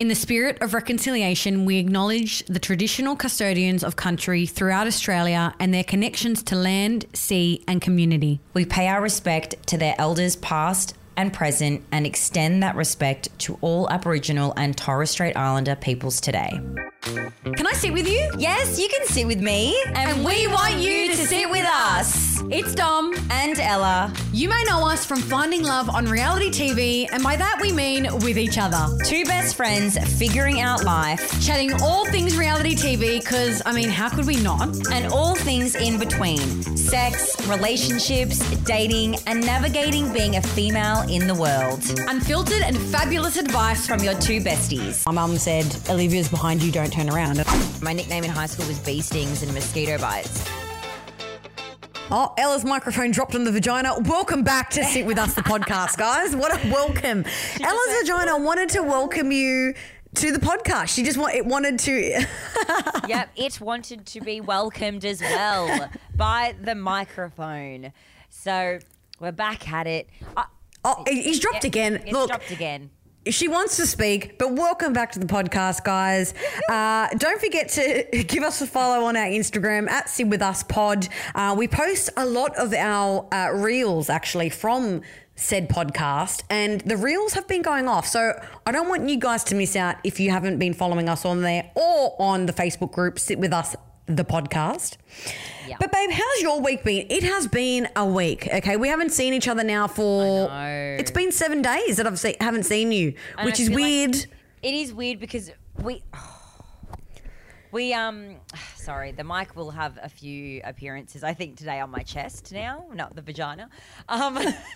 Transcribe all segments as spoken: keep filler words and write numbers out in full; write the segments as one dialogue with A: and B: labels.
A: In the spirit of reconciliation, we acknowledge the traditional custodians of country throughout Australia and their connections to land, sea and community.
B: We pay our respect to their elders past and present and extend that respect to all Aboriginal and Torres Strait Islander peoples today.
A: Can I sit with you?
B: Yes, you can sit with me.
A: And, and we want you to sit with us. It's Dom.
B: And Ella.
A: You may know us from Finding Love on reality T V, and by that we mean with each other.
B: Two best friends figuring out life.
A: Chatting all things reality T V, because, I mean, how could we not?
B: And all things in between. Sex, relationships, dating, and navigating being a female in the world.
A: Unfiltered and fabulous advice
B: from your two besties.
A: My mum said, Olivia's behind you, don't turn around.
B: My nickname in high school was bee stings and mosquito bites.
A: Oh, Ella's microphone dropped on the vagina. Welcome back to Sit With Us, the podcast, guys. What a welcome. Ella's vagina wanted to welcome you to the podcast. She just want, it wanted to...
B: Yep, it wanted to be welcomed as well by the microphone. So we're back at it. Uh,
A: oh, he's dropped
B: yeah,
A: again.
B: It's
A: Look,
B: dropped again.
A: She wants to speak, but welcome back to the podcast, guys. Uh, don't forget to give us a follow on our Instagram at Sit With Us Pod. Uh, we post a lot of our uh, reels actually from said podcast, and the reels have been going off. So I don't want you guys to miss out if you haven't been following us on there or on the Facebook group Sit With Us the podcast. Yeah. But babe, how's your week been? It has been a week. Okay, we haven't seen each other now for. It's been seven days that I've se- haven't seen you, and which I is weird.
B: Like it is weird because we. We um, sorry, the mic will have a few appearances. I think today on my chest now, not the vagina. Um,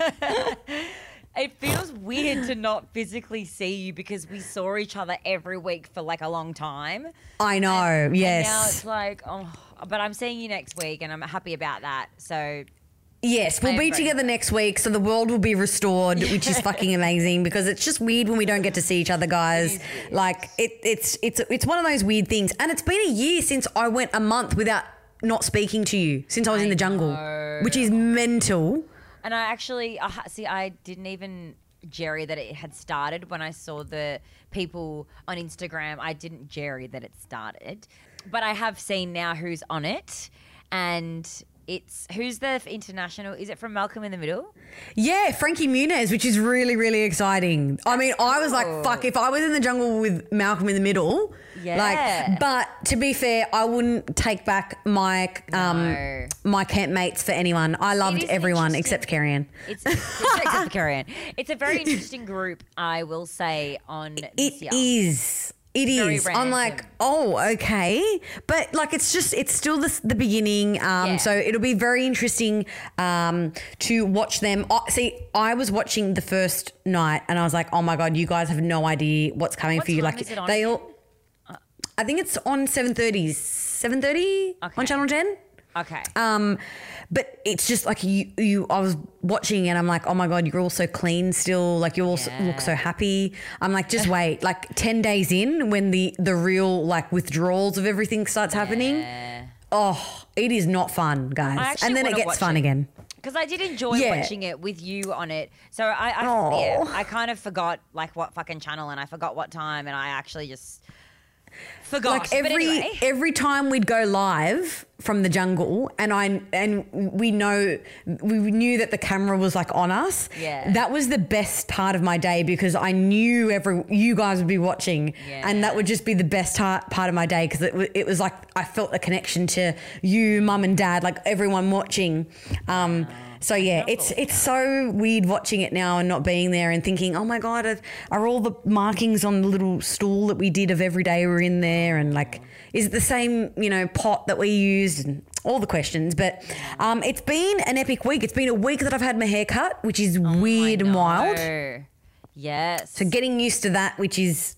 B: it feels weird to not physically see you because we saw each other every week for like a long time.
A: I know,
B: and,
A: yes.
B: And now it's like, oh, but I'm seeing you next week, and I'm happy about that. So.
A: Yes, we'll be together next week, so the world will be restored, which is fucking amazing because it's just weird when we don't get to see each other, guys. It like it, it's it's it's one of those weird things, and it's been a year since I went a month without not speaking to you since I was I in the jungle, know. Which is mental.
B: And I actually uh, see, I didn't even jerry that it had started when I saw the people on Instagram. I didn't jerry that it started, but I have seen now who's on it, and. It's who's the international? Is it from Malcolm in the Middle?
A: Yeah, Frankie Muniz, which is really, really exciting. I mean, I was like, fuck, if I was in the jungle with Malcolm in the Middle,
B: yeah.
A: Like, but to be fair, I wouldn't take back my um no. my campmates for anyone. I loved everyone except Carrie-Anne.
B: It's, it's except for Carrie-Anne. It's a very interesting group, I will say. On this
A: it
B: year.
A: is. It
B: Very
A: is.
B: random.
A: I'm like, oh, okay. But like, it's just, it's still the, the beginning. Um,
B: Yeah.
A: So it'll be very interesting um, to watch them. Oh, see, I was watching the first night and I was like, oh my God, you guys have no idea what's coming
B: What
A: for you.
B: time
A: Like
B: is it on
A: they
B: again?
A: all, I think it's on seven thirty, seven thirty
B: Okay.
A: on Channel ten.
B: Okay.
A: Um, but it's just like you, you, I was watching and I'm like, oh my God, you're all so clean still. Like you all
B: Yeah.
A: look so happy. I'm like, just wait, like ten days in when the, the real like withdrawals of everything starts happening.
B: Yeah.
A: Oh, it is not fun, guys.
B: actually
A: And then it
B: wanna
A: gets
B: watch
A: fun
B: it.
A: again.
B: Because I did enjoy
A: Yeah.
B: watching it with you on it. So I, I,
A: Aw.
B: yeah, I kind of forgot like what fucking channel and I forgot what time and I actually just forgot.
A: Like every
B: but anyway.
A: every time we'd go live from the jungle and I and we know we knew that the camera was like on us.
B: Yeah.
A: That was the best part of my day because I knew every you guys would be watching,
B: Yeah.
A: and that would just be the best ta- part of my day because it, w- it was like I felt a connection to you, mum and dad, like everyone watching. Um, So yeah, it's it's so weird watching it now and not being there and thinking, oh my God, are, are all the markings on the little stool that we did of every day were in there, and like, is it the same, you know, pot that we used, and all the questions. But um, it's been an epic week. It's been a week that I've had my hair cut, which is
B: Oh,
A: weird
B: I
A: and
B: know.
A: wild.
B: Yes.
A: So getting used to that, which is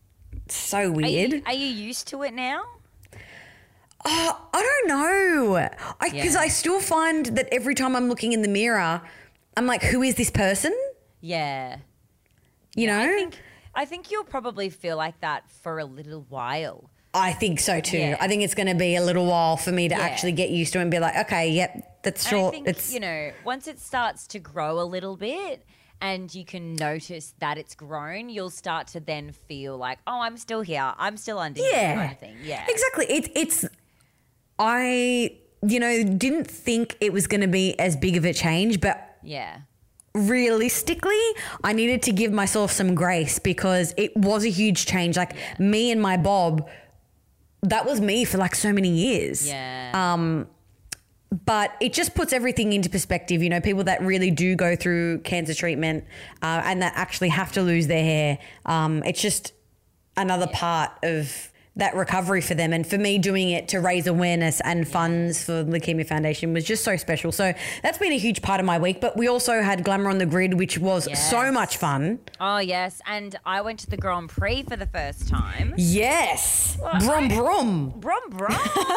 A: so
B: Are
A: weird.
B: you, are you used to it now?
A: Oh, I don't know. I because
B: Yeah.
A: I still find that every time I'm looking in the mirror, I'm like, who is this person?
B: Yeah.
A: You know?
B: I think I think you'll probably feel like that for a little while.
A: I think so too.
B: Yeah.
A: I think it's going to be a little while for me to
B: Yeah.
A: actually get used to it and be like, okay, yep, that's
B: And
A: short.
B: I think,
A: it's
B: you know, once it starts to grow a little bit and you can notice that it's grown, you'll start to then feel like, oh, I'm still here. I'm still under here
A: Yeah.
B: kind of thing. Yeah.
A: Exactly. It, it's, I, you know, didn't think it was going to be as big of a change, but
B: Yeah.
A: realistically, I needed to give myself some grace because it was a huge change. Like me and my Bob, that was me for like so many years.
B: Yeah.
A: Um, but it just puts everything into perspective. You know, people that really do go through cancer treatment uh, and that actually have to lose their hair. Um, it's just another part of that recovery for them. And for me, doing it to raise awareness and funds for the Leukemia Foundation was just so special. So that's been a huge part of my week. But we also had Glamour on the Grid, which was
B: Yes.
A: so much fun.
B: Oh, yes. And I went to the Grand Prix for the first time.
A: Yes. Brum, brum.
B: Brum, brum.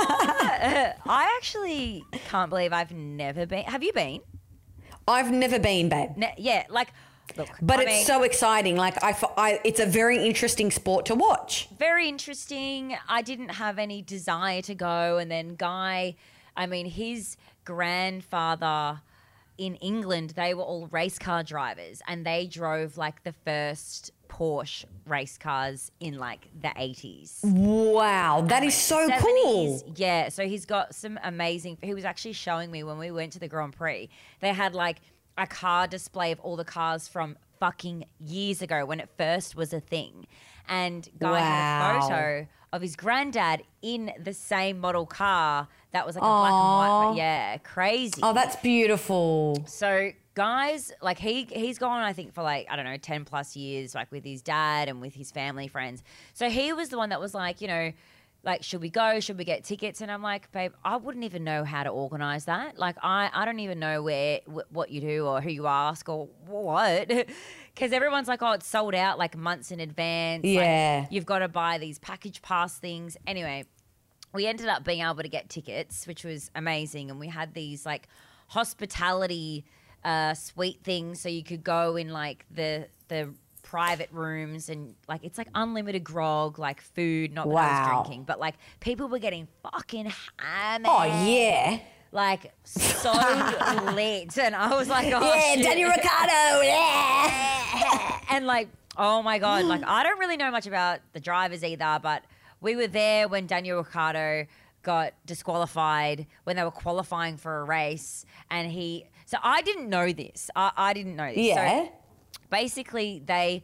B: I actually can't believe I've never been. Have you been?
A: I've never been, babe.
B: Ne- yeah, like, look.
A: But
B: I
A: it's
B: mean,
A: so exciting. Like I, f- I- it's a very interesting sport to watch.
B: very interesting. I didn't have any desire to go. And then Guy, I mean, his grandfather in England, they were all race car drivers and they drove like the first Porsche race cars in like the eighties.
A: Wow, that is so
B: seventies.
A: cool.
B: Yeah, so he's got some amazing. He was actually showing me when we went to the Grand Prix. They had like a car display of all the cars from fucking years ago when it first was a thing. And Guy had a
A: Wow.
B: photo of his granddad in the same model car that was like a black and white.
A: Aw.
B: But yeah, crazy.
A: Oh, that's beautiful.
B: So guys, like he he's gone, I think, for like, I don't know, ten plus years, like with his dad and with his family friends. So he was the one that was like, you know, like, should we go? Should we get tickets? And I'm like, babe, I wouldn't even know how to organize that. Like, I, I don't even know where wh- what you do or who you ask or what. Because everyone's like, oh, it's sold out like months in advance. Like,
A: Yeah.
B: you've got to buy these package pass things. Anyway, we ended up being able to get tickets, which was amazing. And we had these like hospitality uh, suite things. So you could go in like the the private rooms and like it's like unlimited grog, like food, not that I
A: Wow.
B: was drinking, but like people were getting fucking hammered.
A: Oh yeah.
B: Like so lit. And I was like, oh
A: yeah,
B: shit.
A: Daniel Ricciardo. Yeah.
B: And like, oh my God, like I don't really know much about the drivers either, but we were there when Daniel Ricciardo got disqualified when they were qualifying for a race. And he, so I didn't know this. I, I didn't know this.
A: Yeah.
B: So basically, they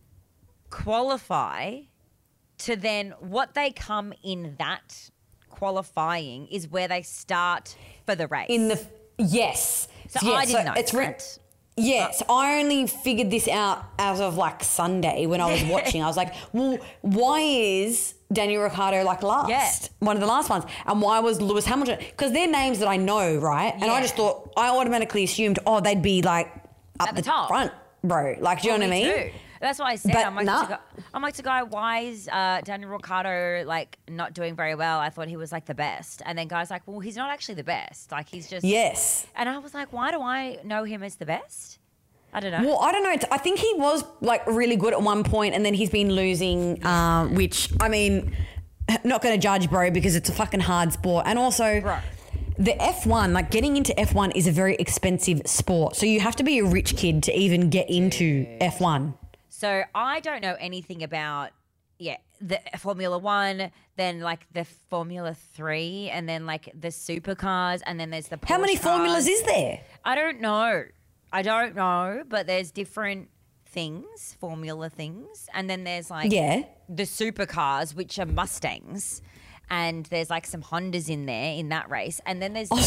B: qualify to then what they come in that qualifying is where they start for the race.
A: In the yes.
B: so
A: yeah,
B: I didn't know
A: it's re-
B: that.
A: Yes, I only figured this out as of like Sunday when I was watching. I was like, well, why is Daniel Ricciardo like last?
B: Yeah.
A: One of the last ones. And why was Lewis Hamilton? Because they're names that I know, right? And I
B: Yeah.
A: just thought, I automatically assumed, oh, they'd be like up
B: At the top.
A: front, bro. Like, do you
B: Well,
A: know what I
B: me
A: mean?
B: too. That's why I said
A: But
B: I'm like,
A: nah.
B: to Guy, I'm like to Guy, why is uh, Daniel Ricciardo like not doing very well? I thought he was like the best, and then Guy's like, well, he's not actually the best. Like he's just
A: Yes.
B: And I was like, why do I know him as the best? I don't know.
A: Well, I don't know. I think he was like really good at one point, and then he's been losing. Um, which I mean, not going to judge, bro, because it's a fucking hard sport, and also.
B: Bro.
A: The F one, like getting into F one is a very expensive sport. So you have to be a rich kid to even get into F one.
B: So I don't know anything about yeah the Formula One, then like the Formula Three, and then like the supercars, and then there's the Porsche
A: How many
B: cars.
A: formulas is there?
B: I don't know. I don't know, but there's different things, formula things, and then there's like
A: Yeah.
B: the supercars, which are Mustangs, and there's like some Hondas in there in that race, and then there's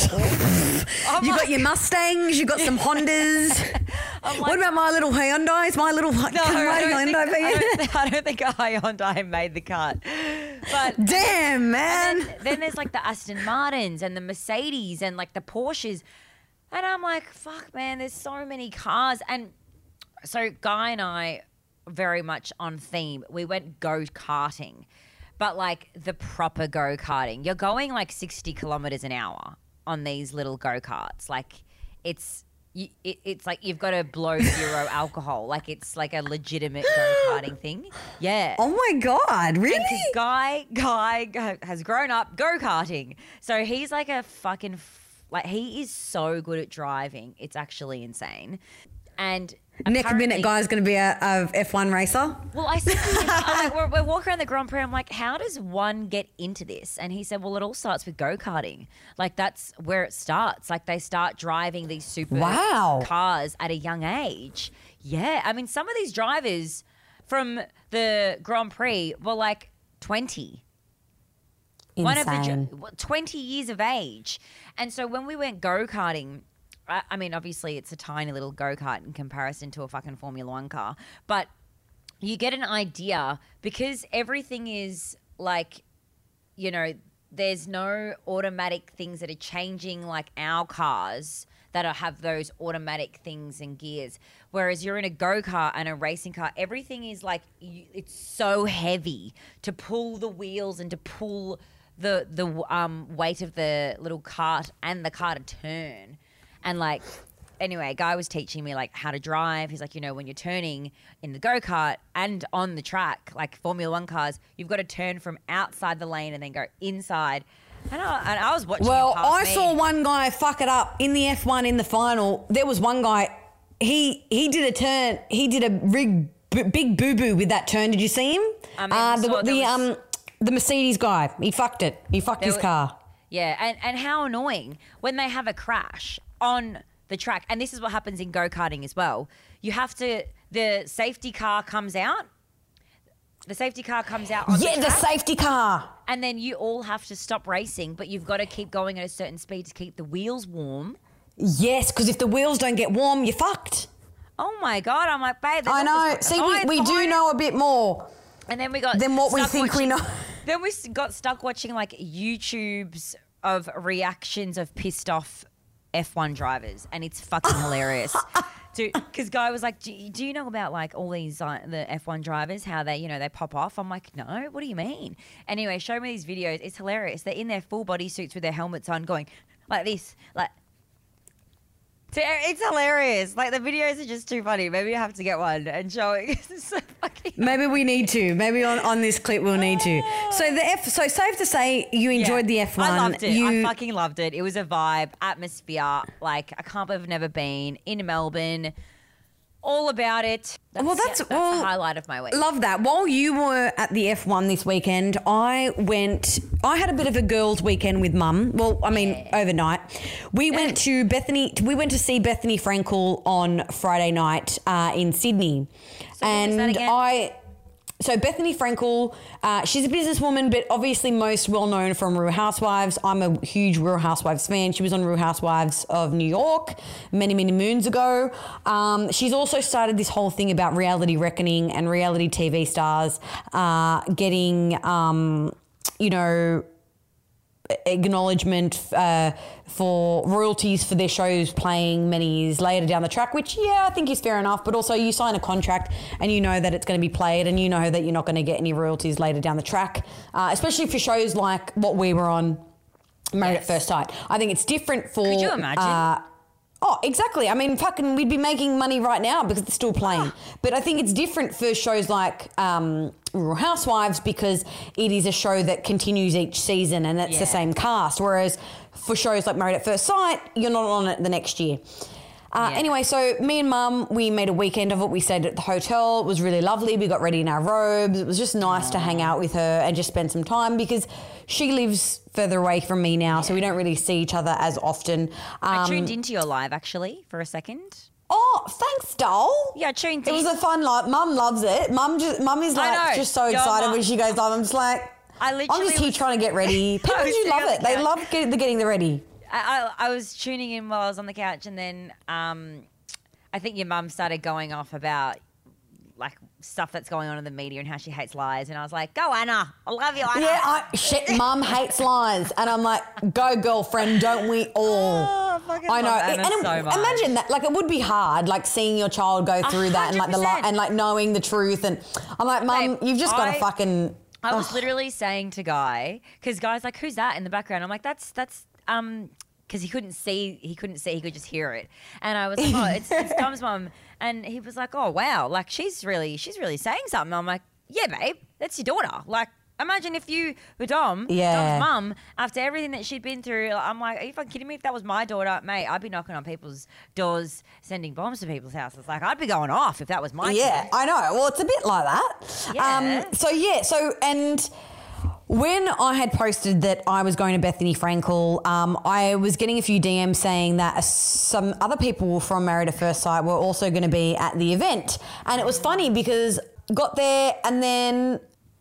B: oh
A: You
B: my-
A: got your Mustangs, you got some Hondas. What about my little Hyundais? My little
B: No,
A: my
B: I don't, think,
A: Hyundai
B: I,
A: van?
B: don't, I don't think a Hyundai made the cut, but
A: Damn, man.
B: then, then there's like the Aston Martins and the Mercedes and like the Porsches. And I'm like, fuck, man, there's so many cars. And so Guy and I, very much on theme, we went go-karting, but like the proper go-karting. You're going like sixty kilometers an hour on these little go-karts. Like it's... You, it, it's like you've got to blow zero alcohol. Like it's like a legitimate go-karting thing. Yeah.
A: Oh my God, really?
B: Because Guy, Guy g- has grown up go-karting. So he's like a fucking, f- like he is so good at driving. It's actually insane. And
A: Next
B: apparently-
A: minute, guy's going to be a, a F one racer.
B: Well, I said to him, I'm like, we're, we're walking around the Grand Prix. I'm like, how does one get into this? And he said, well, it all starts with go-karting. Like, that's where it starts. Like, they start driving these super
A: Wow.
B: cars at a young age. Yeah. I mean, some of these drivers from the Grand Prix were like twenty. One of the
A: Insane.
B: dr- twenty years of age. And so when we went go-karting, I, I mean, obviously it's a tiny little go-kart in comparison to a fucking Formula One car, but you get an idea because everything is like, you know, there's no automatic things that are changing like our cars that are, have those automatic things and gears. Whereas you're in a go-kart and a racing car, everything is like, you, it's so heavy to pull the wheels and to pull the the um, weight of the little cart and the car to turn. And like, anyway, a guy was teaching me like how to drive. He's like, you know, when you're turning in the go-kart and on the track, like Formula One cars, you've got to turn from outside the lane and then go inside. And I, and I was watching.
A: Well,
B: him pass
A: I
B: me.
A: saw one guy fuck it up in the F one in the final. There was one guy, he he did a turn, he did a big, big boo-boo with that turn. Did you see him?
B: I mean,
A: uh, the
B: saw there
A: the,
B: was-
A: um, the Mercedes guy, he fucked it. He fucked
B: There
A: his
B: wa-
A: car.
B: Yeah, and, and how annoying when they have a crash on the track. And this is what happens in go-karting as well. You have to, the safety car comes out. The safety car comes out on
A: Yeah,
B: the
A: the
B: track.
A: safety car.
B: And then you all have to stop racing, but you've got to keep going at a certain speed to keep the wheels warm.
A: Yes, because if the wheels don't get warm, you're fucked.
B: Oh my God, I'm like, babe. there's
A: I
B: all
A: know.
B: this-
A: See,
B: Oh,
A: we,
B: it's
A: we do
B: fine.
A: know a bit more
B: And then we got
A: than what we
B: stuck
A: think we
B: watching-
A: know.
B: Then we s- got stuck watching like YouTubes of reactions of pissed off F one drivers, and it's fucking hilarious. Because guy was like, do you, do you know about like all these uh, the F one drivers, how they, you know, they pop off? I'm like, no, what do you mean? Anyway, show me these videos. It's hilarious. They're in their full body suits with their helmets on going like this, like. So it's hilarious. Like the videos are just too funny. Maybe I have to get one and show it. It's so fucking.
A: Maybe we need to. Maybe on, on this clip we'll need to. So the F. So safe to say you enjoyed the F one.
B: I loved it.
A: You,
B: I fucking loved it. It was a vibe, atmosphere. Like I can't believe I've never been in Melbourne. All about it. That's,
A: Well, that's-
B: yeah, that's
A: well,
B: the highlight of my week.
A: Love that. While you were at the F one this weekend, I went, I had a bit of a girls' weekend with mum. Well, I mean,
B: Yeah.
A: overnight. We went to Bethany, we went to see Bethany Frankel on Friday night uh, in Sydney.
B: So who was that
A: and
B: again?
A: I, so Bethany Frankel, uh, she's a businesswoman, but obviously most well known from Real Housewives. I'm a huge Real Housewives fan. She was on Real Housewives of New York many, many moons ago. Um, she's also started this whole thing about reality reckoning and reality T V stars uh, getting, um, you know, acknowledgement uh, for royalties for their shows playing many years later down the track, which, yeah, I think is fair enough. But also you sign a contract and you know that it's going to be played and you know that you're not going to get any royalties later down the track, uh, especially for shows like what we were on, Married
B: Yes.
A: at First Sight. I think it's different for...
B: Could you imagine?
A: Uh, Oh, exactly. I mean, fucking, we'd be making money right now because it's still playing. But I think it's different for shows like um, Real Housewives because it is a show that continues each season and it's
B: Yeah.
A: the same cast. Whereas for shows like Married at First Sight, you're not on it the next year. Uh,
B: Yeah.
A: Anyway, so me and Mum, we made a weekend of it. We stayed at the hotel. It was really lovely. We got ready in our robes. It was just nice to hang out with her and just spend some time because she lives further away from me now, so we don't really see each other as often. Um,
B: I tuned into your live actually for a second.
A: Oh, thanks, doll.
B: Yeah, I tuned
A: It was
B: in.
A: a fun live. Mum loves it. Mum just, Mum is
B: I
A: like
B: know.
A: just so
B: Your
A: excited
B: mum-
A: when she goes live. I'm just like,
B: I
A: I'm
B: literally
A: just here
B: was-
A: trying to get ready. People
B: I was
A: do
B: sitting
A: love
B: on the
A: it. They
B: couch.
A: love get, the getting the ready.
B: I, I, I was tuning in while I was on the couch, and then um, I think your mum started going off about like stuff that's going on in the media and how she hates lies, and I was like, "Go, Anna! I love you, Anna."
A: Yeah, I, shit, Mum hates lies, and I'm like, go, girlfriend, don't we all?
B: Oh, I fucking
A: I know.
B: love Anna
A: and
B: so much.
A: imagine that. Like, it would be hard, like seeing your child go through that and like the li-
B: hundred percent.
A: and like knowing the truth. And I'm like, Mum,
B: Babe,
A: you've just got to
B: I-
A: fucking.
B: I was
A: Ugh.
B: literally saying to Guy, because Guy's like, "Who's that in the background?" I'm like, "That's that's um." Because he couldn't see, he couldn't see, he could just hear it, and I was like, "Oh, it's, it's Dom's mum," and he was like, "Oh wow, like she's really, she's really saying something." I'm like, "Yeah, babe, that's your daughter. Like, imagine if you were Dom,
A: Yeah.
B: Dom's mum, after everything that she'd been through, I'm like, are you fucking kidding me? If that was my daughter, mate, I'd be knocking on people's doors, sending bombs to people's houses. Like, I'd be going off if that was my
A: Yeah,
B: kid.
A: I know. Well, it's a bit like that.
B: Yeah.
A: Um, so, yeah. So, and when I had posted that I was going to Bethany Frankel, um, I was getting a few D Ms saying that some other people from Married at First Sight were also going to be at the event. And it was funny because got there and then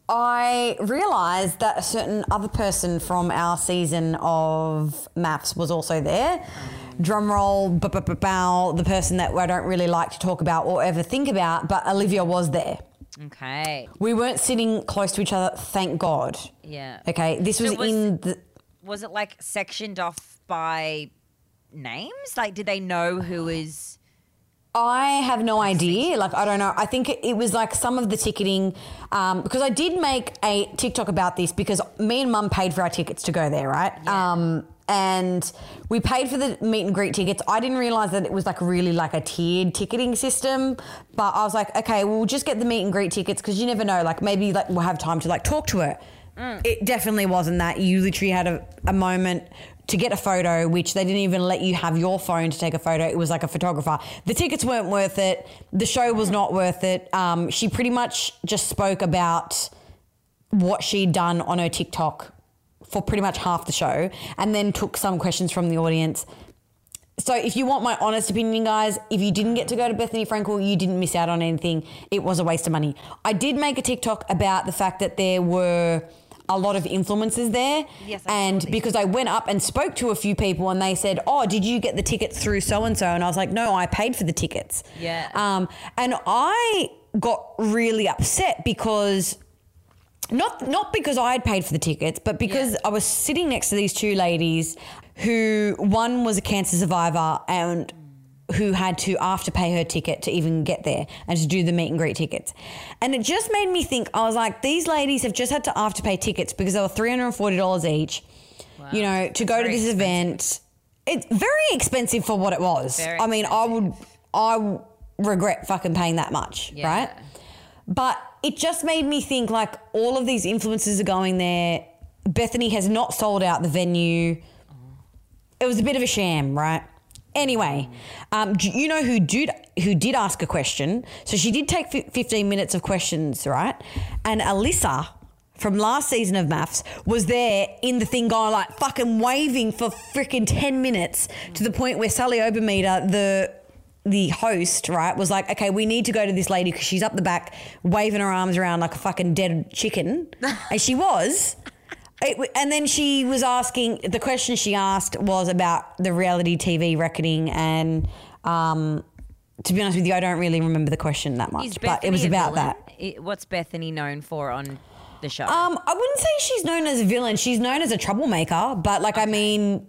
A: I realised that a certain other person from our season of Maths was also there. Drum roll, bow, the person that I don't really like to talk about or ever think about, but Olivia was there.
B: Okay.
A: We weren't sitting close to each other, thank God.
B: Yeah.
A: Okay, this
B: So
A: was,
B: was-
A: in the...
B: Was it like sectioned off by names? Like, did they know who was...
A: I have no idea. Like, I don't know. I think it, it was like some of the ticketing, um, because I did make a TikTok about this because me and Mum paid for our tickets to go there, right?
B: Yeah.
A: Um, and we paid for the meet and greet tickets. I didn't realise that it was like really like a tiered ticketing system, but I was like, okay, we'll just get the meet and greet tickets because you never know. Like maybe like we'll have time to like talk to her. Mm. It definitely wasn't that. You literally had a, a moment to get a photo, which they didn't even let you have your phone to take a photo. It was like a photographer. The tickets weren't worth it. The show was not worth it. Um, she pretty much just spoke about what she'd done on her TikTok for pretty much half the show and then took some questions from the audience. So if you want my honest opinion, guys, if you didn't get to go to Bethany Frankel, you didn't miss out on anything. It was a waste of money. I did make a TikTok about the fact that there were a lot of influencers there.
B: Yes, I
A: and
B: saw this.
A: because I went up and spoke to a few people and they said, oh, did you get the tickets through so-and-so? And I was like, no, I paid for the tickets.
B: Yeah.
A: Um, and I got really upset because... Not not because I had paid for the tickets, but because
B: Yeah.
A: I was sitting next to these two ladies who, one was a cancer survivor and who had to afterpay her ticket to even get there and to do the meet and greet tickets. And it just made me think, I was like, these ladies have just had to afterpay tickets because they were three hundred forty dollars each,
B: Wow.
A: you know, to go to
B: Very
A: this
B: expensive.
A: event. It's very expensive for what it was.
B: Very
A: I mean, I would, I would regret fucking paying that much,
B: Yeah.
A: right? But it just made me think like all of these influencers are going there. Bethany has not sold out the venue. It was a bit of a sham, right? Anyway, um, do you know who did who did ask a question? So she did take fi- fifteen minutes of questions, right? And Alyssa from last season of Maths was there in the thing going like fucking waving for freaking ten minutes to the point where Sally Obermeter, the the host, right, was like, okay, we need to go to this lady because she's up the back waving her arms around like a fucking dead chicken. And she was. It, and then she was asking, the question she asked was about the reality T V reckoning. And um, to be honest with you, I don't really remember the question that much,
B: Is
A: but it
B: Bethany
A: was
B: a
A: about
B: villain?
A: that.
B: It- what's Bethany known for on the show?
A: Um, I wouldn't say she's known as a villain. She's known as a troublemaker, but like, I mean,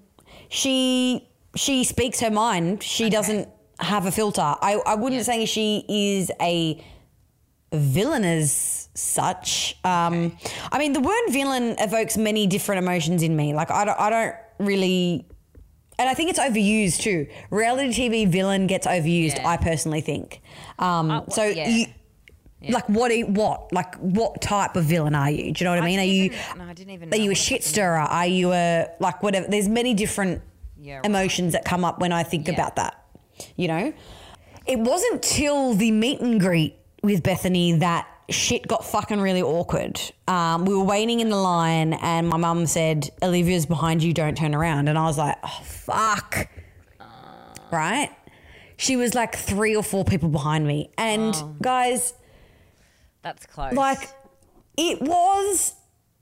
A: she she speaks her mind. She doesn't have a filter. I, I wouldn't
B: Yeah.
A: say she is a villain as such. Um, I mean, the word villain evokes many different emotions in me. Like, I don't, I don't really... And I think it's overused too. Reality T V villain gets overused,
B: Yeah.
A: I personally think. Um,
B: Uh, wh-
A: so
B: yeah.
A: you...
B: Yeah.
A: Like what? are- What? Like what type of villain are you? Do you know what I, mean? Are
B: didn't
A: you?
B: even- no, I didn't even
A: Are
B: know
A: you a
B: what
A: shit
B: fucking-
A: stirrer? Are you a like whatever? There's many different
B: Yeah, right.
A: emotions that come up when I think
B: Yeah.
A: about that. You know, it wasn't till the meet and greet with Bethany that shit got fucking really awkward. Um, we were waiting in the line, and my mum said, "Olivia's behind you. Don't turn around." And I was like, "Oh fuck!" Right? She was like three or four people behind me, and
B: Oh.
A: guys.
B: That's close.
A: Like, it was.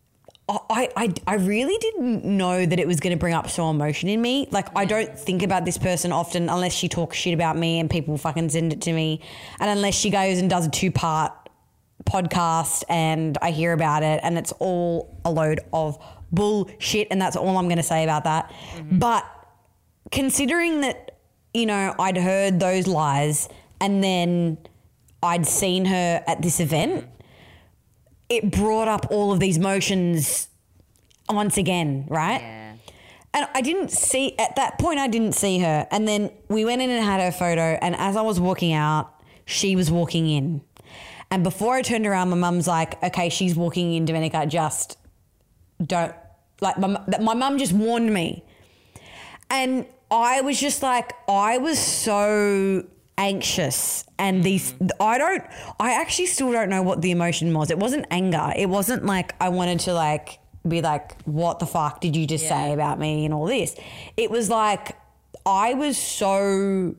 A: I, I, I really didn't know that it was going to bring up so emotion in me. Like, I don't think about this person often unless she talks shit about me and people fucking send it to me. And unless she goes and does a two part podcast and I hear about it and it's all a load of bullshit. And that's all I'm going to say about that. But considering that, you know, I'd heard those lies and then I'd seen her at this event, it brought up all of these emotions once again, right?
B: yeah.
A: And I didn't see, at that point, I didn't see her. And then we went in and had her photo. And as I was walking out, she was walking in. And before I turned around, my mum's like, okay, she's walking in, Domenica, just don't, like my, my mum just warned me. And I was just like, I was so anxious, and these, I don't, I actually still don't know what the emotion was. It wasn't anger. It wasn't like I wanted to like be like, what the fuck did you just
B: Yeah.
A: say about me and all this? It was like, I was so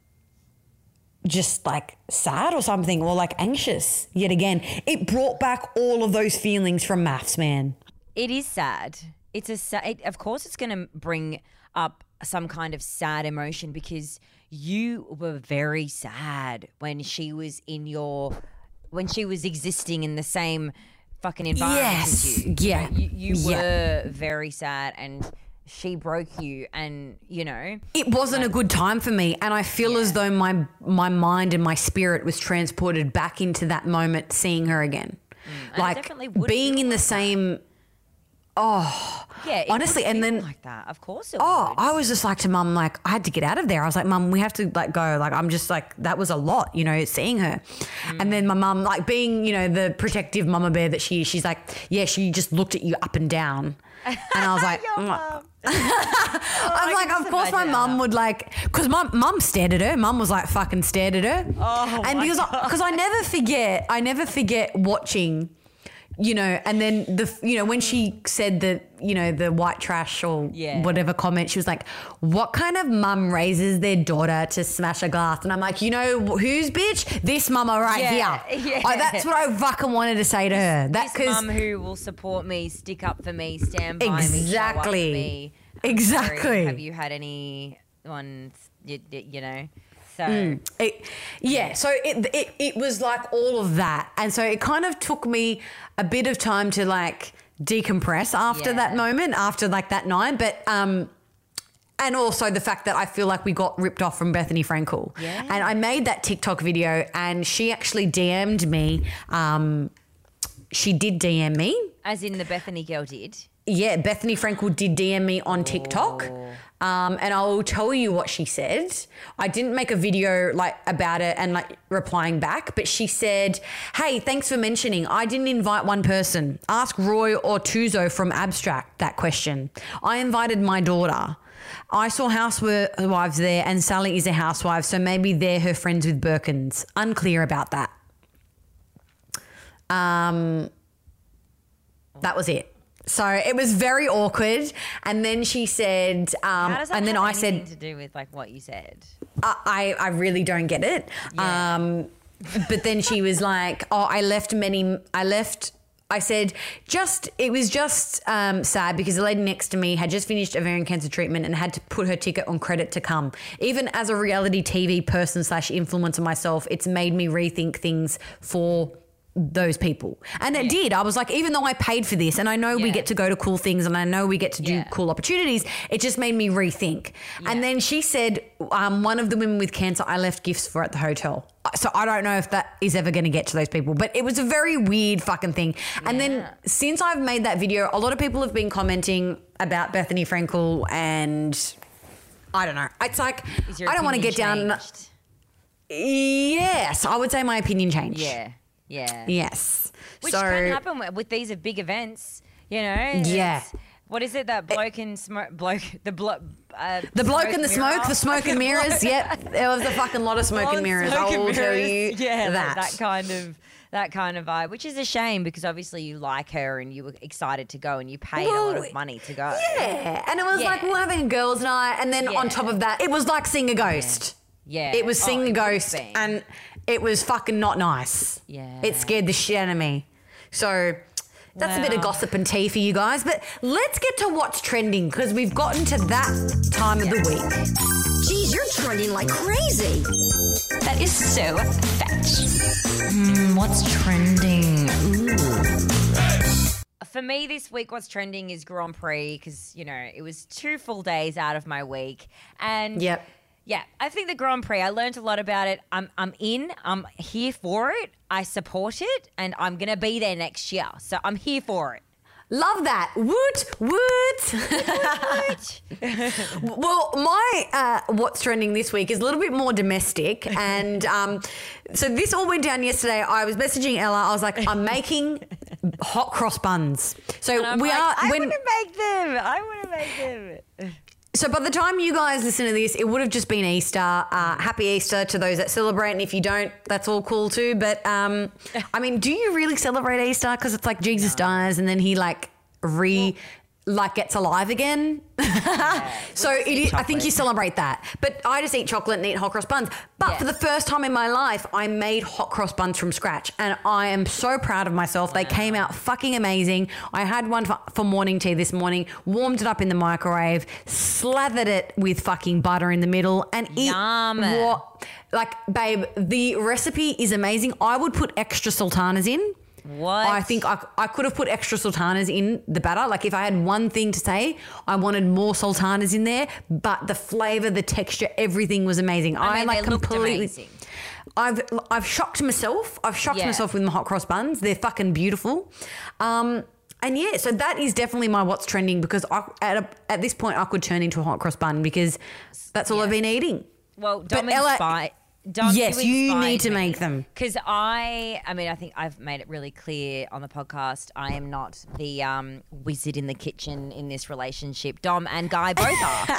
A: just like sad or something, or like anxious yet again. It brought back all of those feelings from maths, man.
B: It is sad. It's a sad, it, of course it's going to bring up some kind of sad emotion, because you were very sad when she was in your, when she was existing in the same fucking environment
A: Yes.
B: as you.
A: Yeah.
B: You, you
A: Yeah.
B: were very sad, and she broke you, and you know.
A: It wasn't a good time for me, and I feel as though my my mind and my spirit was transported back into that moment, seeing her again.
B: and it
A: Like
B: definitely would
A: being
B: feel
A: in the
B: like that.
A: same. Oh,
B: Yeah, it
A: honestly,
B: would
A: and
B: feel
A: then
B: like that, of course it
A: oh,
B: would.
A: I was just like to mum, like I had to get out of there. I was like, mum, we have to like go. Like I'm just like that was a lot, you know, seeing her.
B: Mm.
A: And then my mum, like being, you know, the protective mama bear that she is, she's like, yeah, she just looked at you up and down, and I was like,
B: Your
A: "Mm."
B: mum.
A: I was
B: I
A: like,
B: can
A: of course my
B: imagine
A: mum
B: that.
A: would like, because my mum stared at her. Mum was like fucking stared at her.
B: Oh,
A: and
B: my
A: because because I, never forget, I never forget watching, you know, and then the, you know, when she said that, you know, the white trash or
B: Yeah.
A: whatever comment, she was like, what kind of mum raises their daughter to smash a glass? And I'm like, you know, whose bitch? This mama right
B: Yeah,
A: here.
B: yeah.
A: Oh, that's what I fucking wanted to say to her. That
B: This
A: because
B: mum who will support me, stick up for me, stand by me, show up for
A: Exactly.
B: me. I'm
A: Exactly.
B: sorry, have you had any ones, you, you know? So,
A: It, yeah, so it, it it was like all of that, and so it kind of took me a bit of time to like decompress after
B: Yeah.
A: that moment, after like that night, but um, and also the fact that I feel like we got ripped off from Bethany Frankel,
B: Yeah.
A: and I made that TikTok video, and she actually D M'd me. Um, she did D M me.
B: as in the Bethany girl did.
A: Yeah, Bethany Frankel did D M me on TikTok. Um, and I will tell you what she said. I didn't make a video like about it and like replying back, but she said, hey, thanks for mentioning. I didn't invite one person. Ask Roy or Tuzo from Abstract that question. I invited my daughter. I saw housewives there, and Sally is a housewife, so maybe they're her friends with Birkins. Unclear about that. Um, that was it. So it was very awkward. And then she said, um,
B: How does that
A: and then
B: have
A: I
B: anything
A: said,
B: to do with like what you said?
A: I, I really don't get it.
B: Yeah.
A: Um, but then she was like, oh, I left many, I left, I said, just, it was just um, sad because the lady next to me had just finished ovarian cancer treatment and had to put her ticket on credit to come. Even as a reality T V person slash influencer myself, it's made me rethink things for those people. And it did. I was like, even though I paid for this and I know we
B: Yeah.
A: get to go to cool things and I know we get to do
B: Yeah.
A: cool opportunities, it just made me rethink. And then she said, um, one of the women with cancer I left gifts for at the hotel. So I don't know if that is ever going to get to those people, but it was a very weird fucking thing. And then
B: Yeah.
A: since I've made that video, a lot of people have been commenting about Bethany Frankel, and I don't know. It's like,
B: Is your
A: I don't want to
B: opinion
A: get down.
B: changed?
A: Yes, I would say my opinion changed.
B: Yeah, yeah.
A: Yes.
B: Which
A: so,
B: can happen with, with these big events, you know.
A: Yeah.
B: It's- What is it? That bloke and smoke, bloke, the bloke, uh,
A: The bloke and the smoke, the smoke and mirrors. Yep, there was a fucking lot of smoke and mirrors. I will tell you
B: yeah,
A: that.
B: that kind of that kind of vibe, which is a shame because obviously you like her and you were excited to go and you paid a lot
A: Well,
B: of money to go.
A: Yeah, and it was
B: Yeah.
A: like we we're having a girls' night, and then
B: Yeah.
A: on top of that, it was like seeing a ghost.
B: Yeah,
A: It was
B: Oh,
A: seeing
B: it
A: a
B: would've
A: ghost,
B: been.
A: and it was fucking not nice.
B: Yeah.
A: It scared the shit out of me. So that's a bit of
B: Wow.
A: gossip and tea for you guys. But let's get to what's trending because we've gotten to that time of the week.
C: Geez, you're trending like crazy.
D: That is so fetch.
A: Mm, what's trending?
B: For me, this week, what's trending is Grand Prix because, you know, it was two full days out of my week. And
A: Yep.
B: yeah, I think the Grand Prix, I learned a lot about it. I'm, I'm in, I'm here for it. I support it, and I'm going to be there next year. So I'm here for it.
A: Love that. Woot, woot. Well, my uh, what's trending this week is a little bit more domestic. And um, so this all went down yesterday. I was messaging Ella. I was like, I'm making hot cross buns. So we
B: like,
A: are.
B: I
A: when,
B: want to make them. I want to make them.
A: So by the time you guys listen to this, it would have just been Easter. Uh, happy Easter to those that celebrate. And if you don't, that's all cool too. But um, I mean, do you really celebrate Easter? Because it's like Jesus no. dies and then he like re... like gets alive again. Yeah, so it is, I think you celebrate that. But I just eat chocolate and eat hot cross buns. But yeah. for the first time in my life, I made hot cross buns from scratch. And I am so proud of myself. Wow. They came out fucking amazing. I had one for, for morning tea this morning, warmed it up in the microwave, slathered it with fucking butter in the middle and
B: Yum.
A: eat what, like, babe, the recipe is amazing. I would put extra sultanas in.
B: What?
A: I think I, I could have put extra sultanas in the batter. Like if I had one thing to say, I wanted more sultanas in there, but the flavor, the texture, everything was amazing.
B: I, mean,
A: I like
B: they looked
A: completely
B: amazing.
A: I've I've shocked myself. I've shocked
B: Yeah.
A: myself with my hot cross buns. They're fucking beautiful. Um and yeah, so that is definitely my what's trending because I, at a, at this point I could turn into a hot cross bun because that's all
B: Yeah.
A: I've been eating.
B: Well,
A: But
B: Dom
A: Ella-
B: inspired. Dom,
A: Yes, you need to
B: me.
A: make them.
B: Because I, I mean, I think I've made it really clear on the podcast. I am not the um, wizard in the kitchen in this relationship. Dom and Guy both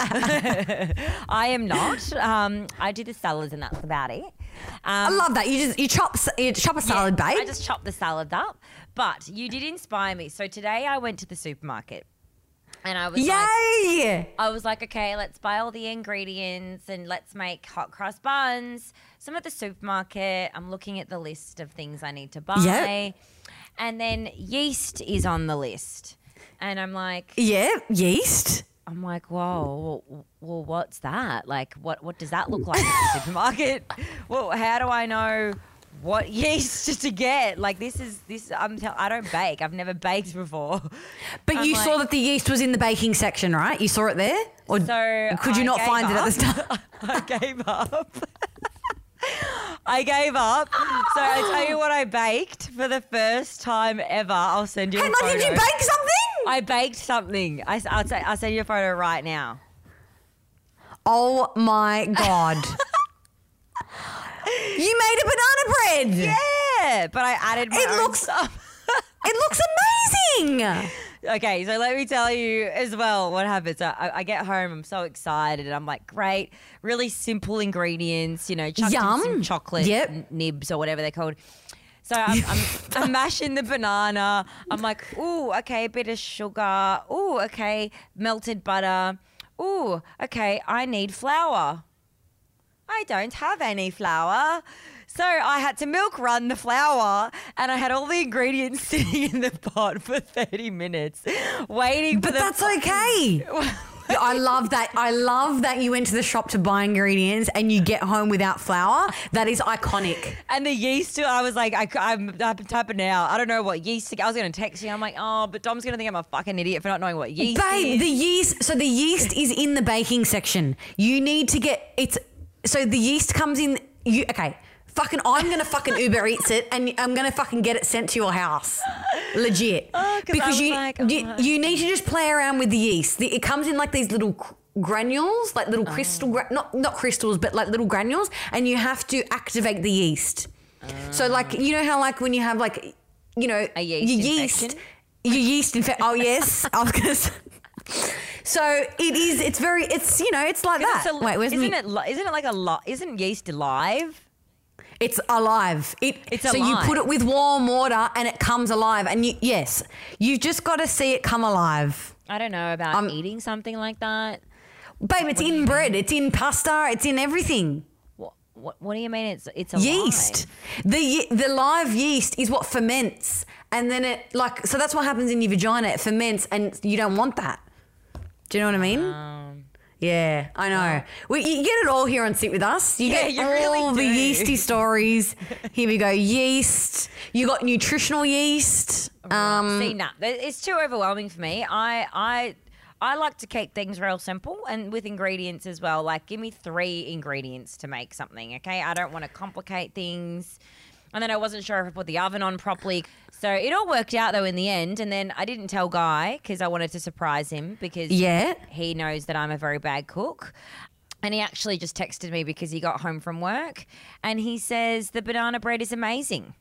B: are. I am not. Um, I do the salads and that's about it. Um,
A: I love that. You just you chop you chop a salad,
B: yeah,
A: babe.
B: I just chop the salads up. But you did inspire me. So today I went to the supermarket. And I was like,
A: Yay!
B: I was like, okay, let's buy all the ingredients and let's make hot cross buns. So I'm at the supermarket. I'm looking at the list of things I need to buy.
A: Yep.
B: And then yeast is on the list. And I'm like,
A: Yeah, yeast.
B: I'm like, whoa, well, well what's that? Like, what, what does that look like at the supermarket? Well, how do I know what yeast to get? Like this is this. I'm. Tell, I don't bake. I've never baked before.
A: But
B: I'm
A: you
B: like,
A: saw that the yeast was in the baking section, right? You saw it there, or
B: So
A: could you
B: I
A: not
B: gave
A: find it at the
B: up.
A: start?
B: I gave up. I gave up. So I tell you what, I baked for the first time ever. I'll send you.
A: Hang
B: a
A: on,
B: photo.
A: did you bake something?
B: I baked something. I, I'll, say, I'll send you a photo right now.
A: Oh my god! You made a banana bread.
B: Yeah, but I added my
A: It
B: own
A: looks-
B: stuff.
A: It looks amazing.
B: Okay, so let me tell you as well what happens. I, I get home, I'm so excited, and I'm like, great, really simple ingredients, you know, chucked in
A: Yum.
B: some chocolate
A: Yep.
B: n- nibs or whatever they're called. So I'm, I'm, I'm mashing the banana. I'm like, ooh, okay, a bit of sugar. Ooh, okay, melted butter. Ooh, okay, I need flour. I don't have any flour. So I had to milk run the flour and I had all the ingredients sitting in the pot for thirty minutes waiting for
A: But
B: the
A: that's okay. I love that. I love that you went to the shop to buy ingredients and you get home without flour. That is iconic.
B: And the yeast, I was like, I, I'm, I'm typing now. I don't know what yeast. I was going to text you. I'm like, oh, but Dom's going to think I'm a fucking idiot for not knowing what yeast
A: Babe,
B: is.
A: the yeast. So the yeast is in the baking section. You need to get it's. So the yeast comes in. You okay? Fucking, I'm gonna fucking Uber Eats it, and I'm gonna fucking get it sent to your house, legit.
B: Oh, 'cause I
A: because
B: was
A: you,
B: like,
A: you
B: oh.
A: you need to just play around with the yeast. The, it comes in like these little cr- granules, like little crystal, gra- not not crystals, but like little granules, and you have to activate the yeast. So like you know how like when you have like you know
B: A yeast
A: your yeast,
B: infection?
A: your yeast infection. Oh yes, I was gonna say. So it is. It's very. It's you know. It's like that.
B: It's a-
A: Wait, where's
B: isn't
A: me?
B: it? li- Isn't it like a lot? Isn't yeast alive?
A: It's alive. It.
B: It's
A: so
B: alive.
A: you put it with warm water and it comes alive. And you, yes, you've just got to see it come alive,
B: I don't know about
A: Um,
B: eating something like that.
A: babe. It's in bread. It's in pasta. It's in everything.
B: What? What, what do you mean? It's it's alive?
A: Yeast. The ye- the live yeast is what ferments, and then it like so that's what happens in your vagina. It ferments, and you don't want that. Do you know what I mean?
B: Um,
A: Yeah, I know. We, you get it all here on Sit With Us. You
B: Yeah,
A: get
B: you
A: all
B: really
A: the
B: do.
A: yeasty stories. Here we go. Yeast. You got nutritional yeast. Um,
B: See, nah, it's too overwhelming for me. I I I like to keep things real simple and with ingredients as well. Like, give me three ingredients to make something. Okay, I don't want to complicate things. And then I wasn't sure if I put the oven on properly. So it all worked out though in the end. And then I didn't tell Guy because I wanted to surprise him because
A: Yeah.
B: he knows that I'm a very bad cook. And he actually just texted me because he got home from work and he says the banana bread is amazing.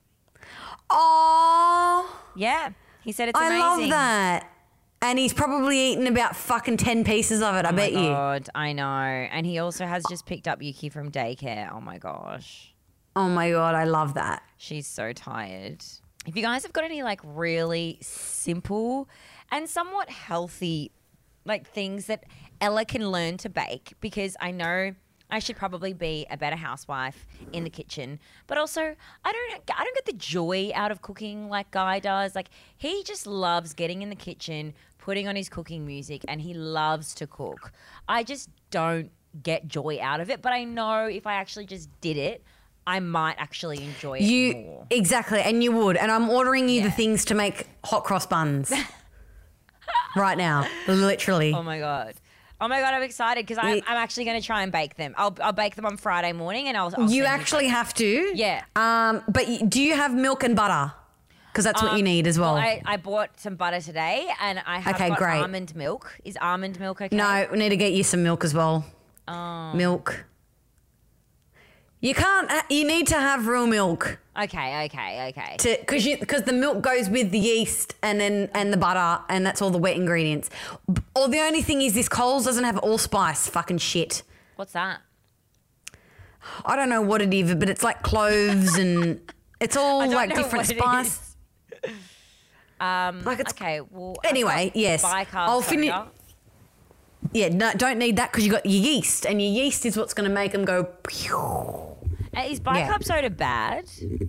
A: Oh,
B: Yeah. He said it's
A: I
B: amazing.
A: love that. And he's probably eaten about fucking ten pieces of it, I
B: Oh
A: bet
B: my
A: you.
B: God, I know. And he also has just picked up Yuki from daycare. Oh my gosh.
A: Oh my God, I love that.
B: She's so tired. If you guys have got any like really simple and somewhat healthy like things that Ella can learn to bake, because I know I should probably be a better housewife in the kitchen, but also I don't I don't get the joy out of cooking like Guy does. Like he just loves getting in the kitchen, putting on his cooking music, and he loves to cook. I just don't get joy out of it, but I know if I actually just did it, I might actually enjoy it
A: You
B: more.
A: exactly, and you would. And I'm ordering you
B: Yeah.
A: the things to make hot cross buns right now, literally.
B: Oh my God. Oh my God, I'm excited because I'm,
A: Yeah.
B: I'm actually going to try and bake them. I'll, I'll bake them on Friday morning and I'll, I'll
A: you
B: send
A: actually have to.
B: Yeah.
A: Um, but y- do you have milk and butter? Because that's what you
B: Um,
A: need as well.
B: I, I bought some butter today and I have
A: Okay,
B: got
A: great.
B: almond milk. Is almond milk okay?
A: No, we need to get you some milk as well.
B: Oh.
A: Milk. You can't. ha- You need to have real milk
B: Okay, okay, okay.
A: to because you because the milk goes with the yeast and then and the butter and that's all the wet ingredients. B- Or the only thing is this Coles doesn't have allspice. Fucking shit.
B: What's that?
A: I don't know what it is, but it's like cloves and it's all
B: I don't
A: like
B: know
A: different
B: what it
A: spice.
B: is. Um,
A: Like it's
B: okay, well. I've
A: Anyway,
B: got
A: yes.
B: bicarb
A: I'll finish-
B: soda.
A: Yeah, no, don't need that because you got your yeast, and your yeast is what's going to make them go. Pew.
B: Uh, Is bicarb soda bad?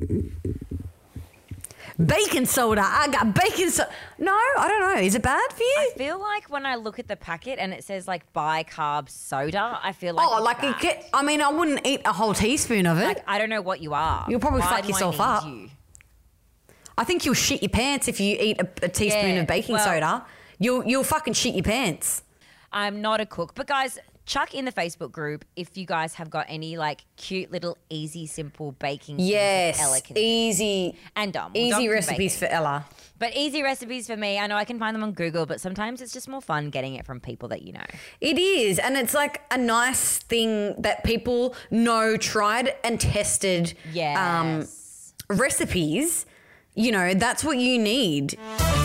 A: Baking soda. I got baking soda. No, I don't know. Is it bad for you?
B: I feel like when I look at the packet and it says like bicarb soda, I feel like
A: oh,
B: it's
A: like
B: bad.
A: it get, I mean, I wouldn't eat a whole teaspoon of it.
B: Like I don't know what you are.
A: You'll probably
B: Why
A: fuck
B: do I
A: yourself
B: need
A: up.
B: you?
A: I think you'll shit your pants if you eat a, a teaspoon
B: Yeah,
A: of baking
B: well-
A: soda. You'll you'll fucking shit your pants.
B: I'm not a cook, but guys, chuck in the Facebook group if you guys have got any like cute little easy, simple baking. things that
A: Yes,
B: Ella can do.
A: easy,
B: And Dom. Well, Dom
A: easy
B: can
A: recipes
B: bake.
A: for Ella.
B: But easy recipes for me. I know I can find them on Google, but sometimes it's just more fun getting it from people that you know.
A: It is, and it's like a nice thing that people know, tried and tested.
B: Yes.
A: Um, recipes. You know, that's what you need.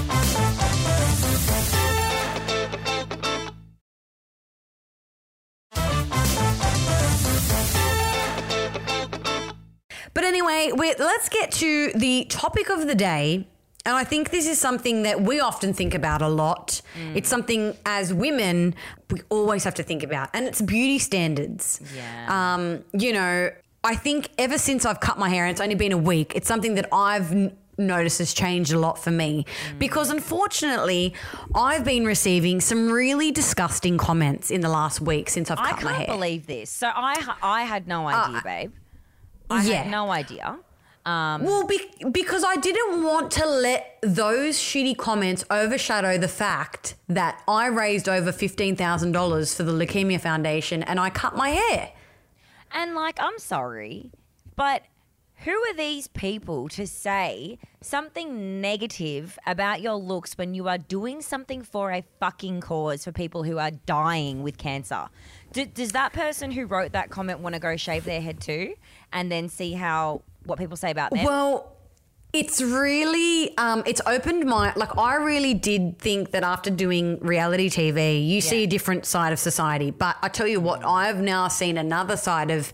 A: But anyway, we let's get to the topic of the day. And I think this is something that we often think about a lot. It's something as women we always have to think about, and it's beauty standards.
B: Yeah.
A: Um, you know, I think ever since I've cut my hair, and it's only been a week, it's something that I've n- noticed has changed a lot for me. Because unfortunately, I've been receiving some really disgusting comments in the last week since I've
B: I
A: cut my hair.
B: can't believe this. So I ha- I had no idea, babe. I
A: yeah.
B: had no idea. Um,
A: Well, be- because I didn't want to let those shitty comments overshadow the fact that I raised over fifteen thousand dollars for the Leukemia Foundation and I cut my hair.
B: And like, I'm sorry, but who are these people to say something negative about your looks when you are doing something for a fucking cause for people who are dying with cancer? D- does that person who wrote that comment want to go shave their head too and then see how what people say about them?
A: Well, it's really, um, it's opened my, like I really did think that after doing reality T V, you see
B: Yeah.
A: a different side of society. But I tell you what, I've now seen another side of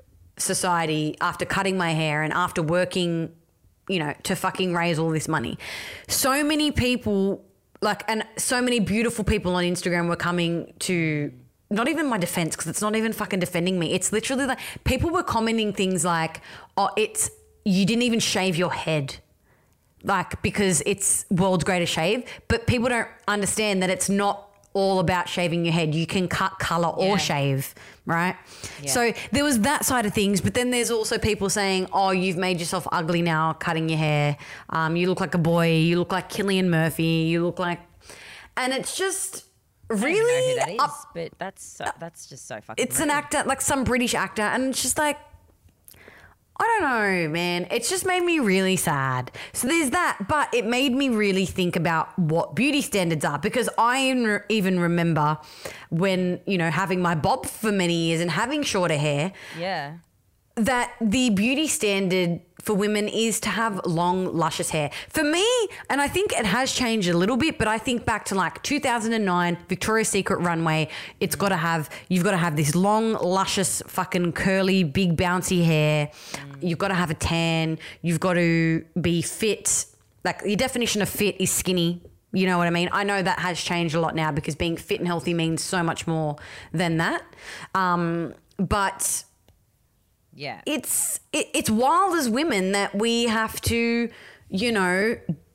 A: society after cutting my hair and after working, you know, to fucking raise all this money. So many people, like, and so many beautiful people on Instagram were coming to, not even my defense, because it's not even fucking defending me. It's literally like, people were commenting things like, oh, it's, you didn't even shave your head. Like, because it's world's greatest shave. But people don't understand that it's not all about shaving your head. You can cut color
B: Yeah.
A: or shave, right?
B: Yeah.
A: So there was that side of things. But then there's also people saying, oh, you've made yourself ugly now cutting your hair. Um, you look like a boy. You look like Cillian Murphy. You look like... And it's just
B: I don't even
A: really...
B: know who that is,
A: up-
B: but that's so, that's just so fucking
A: it's an
B: rude.
A: actor, like some British actor. And it's just like... I don't know, man. It's just made me really sad. So there's that, but it made me really think about what beauty standards are, because I even even remember when, you know, having my bob for many years and having shorter hair,
B: Yeah.
A: that the beauty standard for women is to have long, luscious hair. For me, and I think it has changed a little bit, but I think back to like two thousand nine Victoria's Secret runway, it's got to have, you've got to have this long, luscious, fucking curly, big, bouncy hair. You've got to have a tan. You've got to be fit. Like, your definition of fit is skinny. You know what I mean? I know that has changed a lot now, because being fit and healthy means so much more than that. Um, but...
B: Yeah.
A: It's it, it's wild as women that we have to, you know,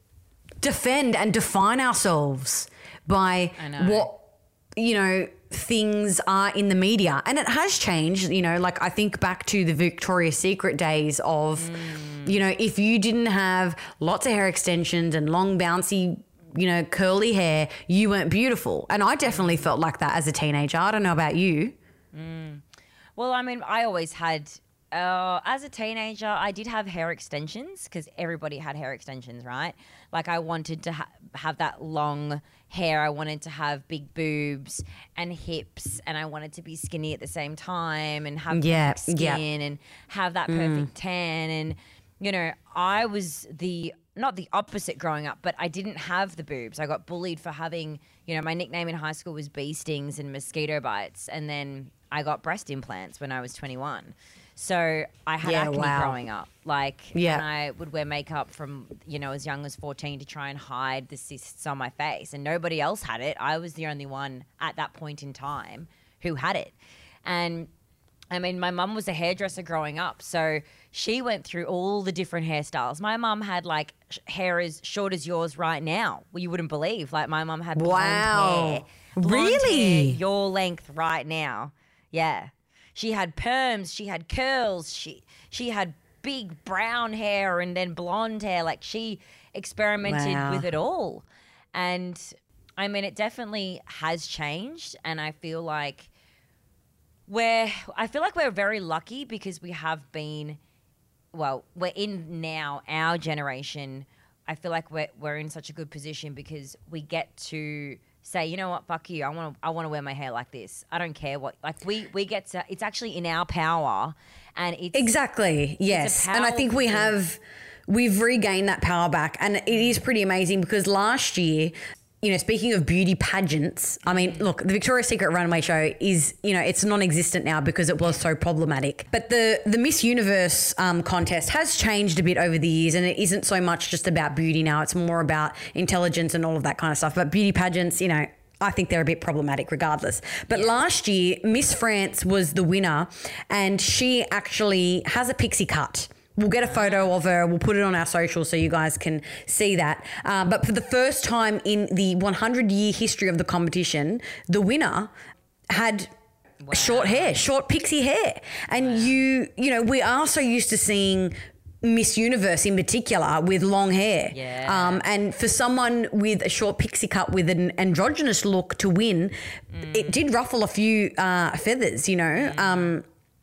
A: defend and define ourselves by
B: I know.
A: what, you know, things are in the media. And it has changed, you know, like I think back to the Victoria's Secret days of, mm. you know, if you didn't have lots of hair extensions and long bouncy, you know, curly hair, you weren't beautiful. And I definitely felt like that as a teenager. I don't know about you.
B: Mm. Well, I mean, I always had... Uh, as a teenager, I did have hair extensions, because everybody had hair extensions, right? Like, I wanted to ha- have that long hair. I wanted to have big boobs and hips, and I wanted to be skinny at the same time and have
A: Yeah,
B: perfect
A: yeah.
B: skin and have that perfect tan. And, you know, I was the... not the opposite growing up, but I didn't have the boobs. I got bullied for having, you know, my nickname in high school was bee stings and mosquito bites. And then I got breast implants when I was twenty-one. So I had
A: Yeah,
B: acne
A: wow.
B: growing up. Like,
A: Yeah.
B: and I would wear makeup from, you know, as young as fourteen to try and hide the cysts on my face. And nobody else had it. I was the only one at that point in time who had it. And I mean, my mum was a hairdresser growing up, so she went through all the different hairstyles. My mum had like sh- hair as short as yours right now. Well, you wouldn't believe. Like, my mum had blonde
A: Wow.
B: hair. Blonde
A: Really?
B: hair, your length right now. Yeah. She had perms, she had curls, she she had big brown hair and then blonde hair. Like, she experimented
A: Wow.
B: with it all. And I mean, it definitely has changed, and I feel like We're, I feel like we're very lucky, because we have been, well, we're in now, our generation. I feel like we're, we're in such a good position, because we get to say, you know what, fuck you. I want to I want to wear my hair like this. I don't care what, like we, we get to, it's actually in our power, and it's.
A: Exactly. Yes. And I think we
B: powerful thing.
A: have, we've regained that power back. And it is pretty amazing, because last year, you know, speaking of beauty pageants, I mean, look, the Victoria's Secret runway show is, you know, it's non-existent now because it was so problematic. But the the Miss Universe um, contest has changed a bit over the years, and it isn't so much just about beauty now. It's more about intelligence and all of that kind of stuff. But beauty pageants, you know, I think they're a bit problematic regardless. But yeah. Last year, Miss France was the winner, and she actually has a pixie cut. We'll get a photo of her. We'll put it on our socials so you guys can see that. Uh, but for the first time in the one hundred year history of the competition, the winner had wow. short hair, short pixie hair. And wow. you, you know, we are so used to seeing Miss Universe in particular with long hair.
B: Yeah.
A: Um, and for someone with a short pixie cut with an androgynous look to win, mm. it did ruffle a few uh, feathers, you know. Mm. Um,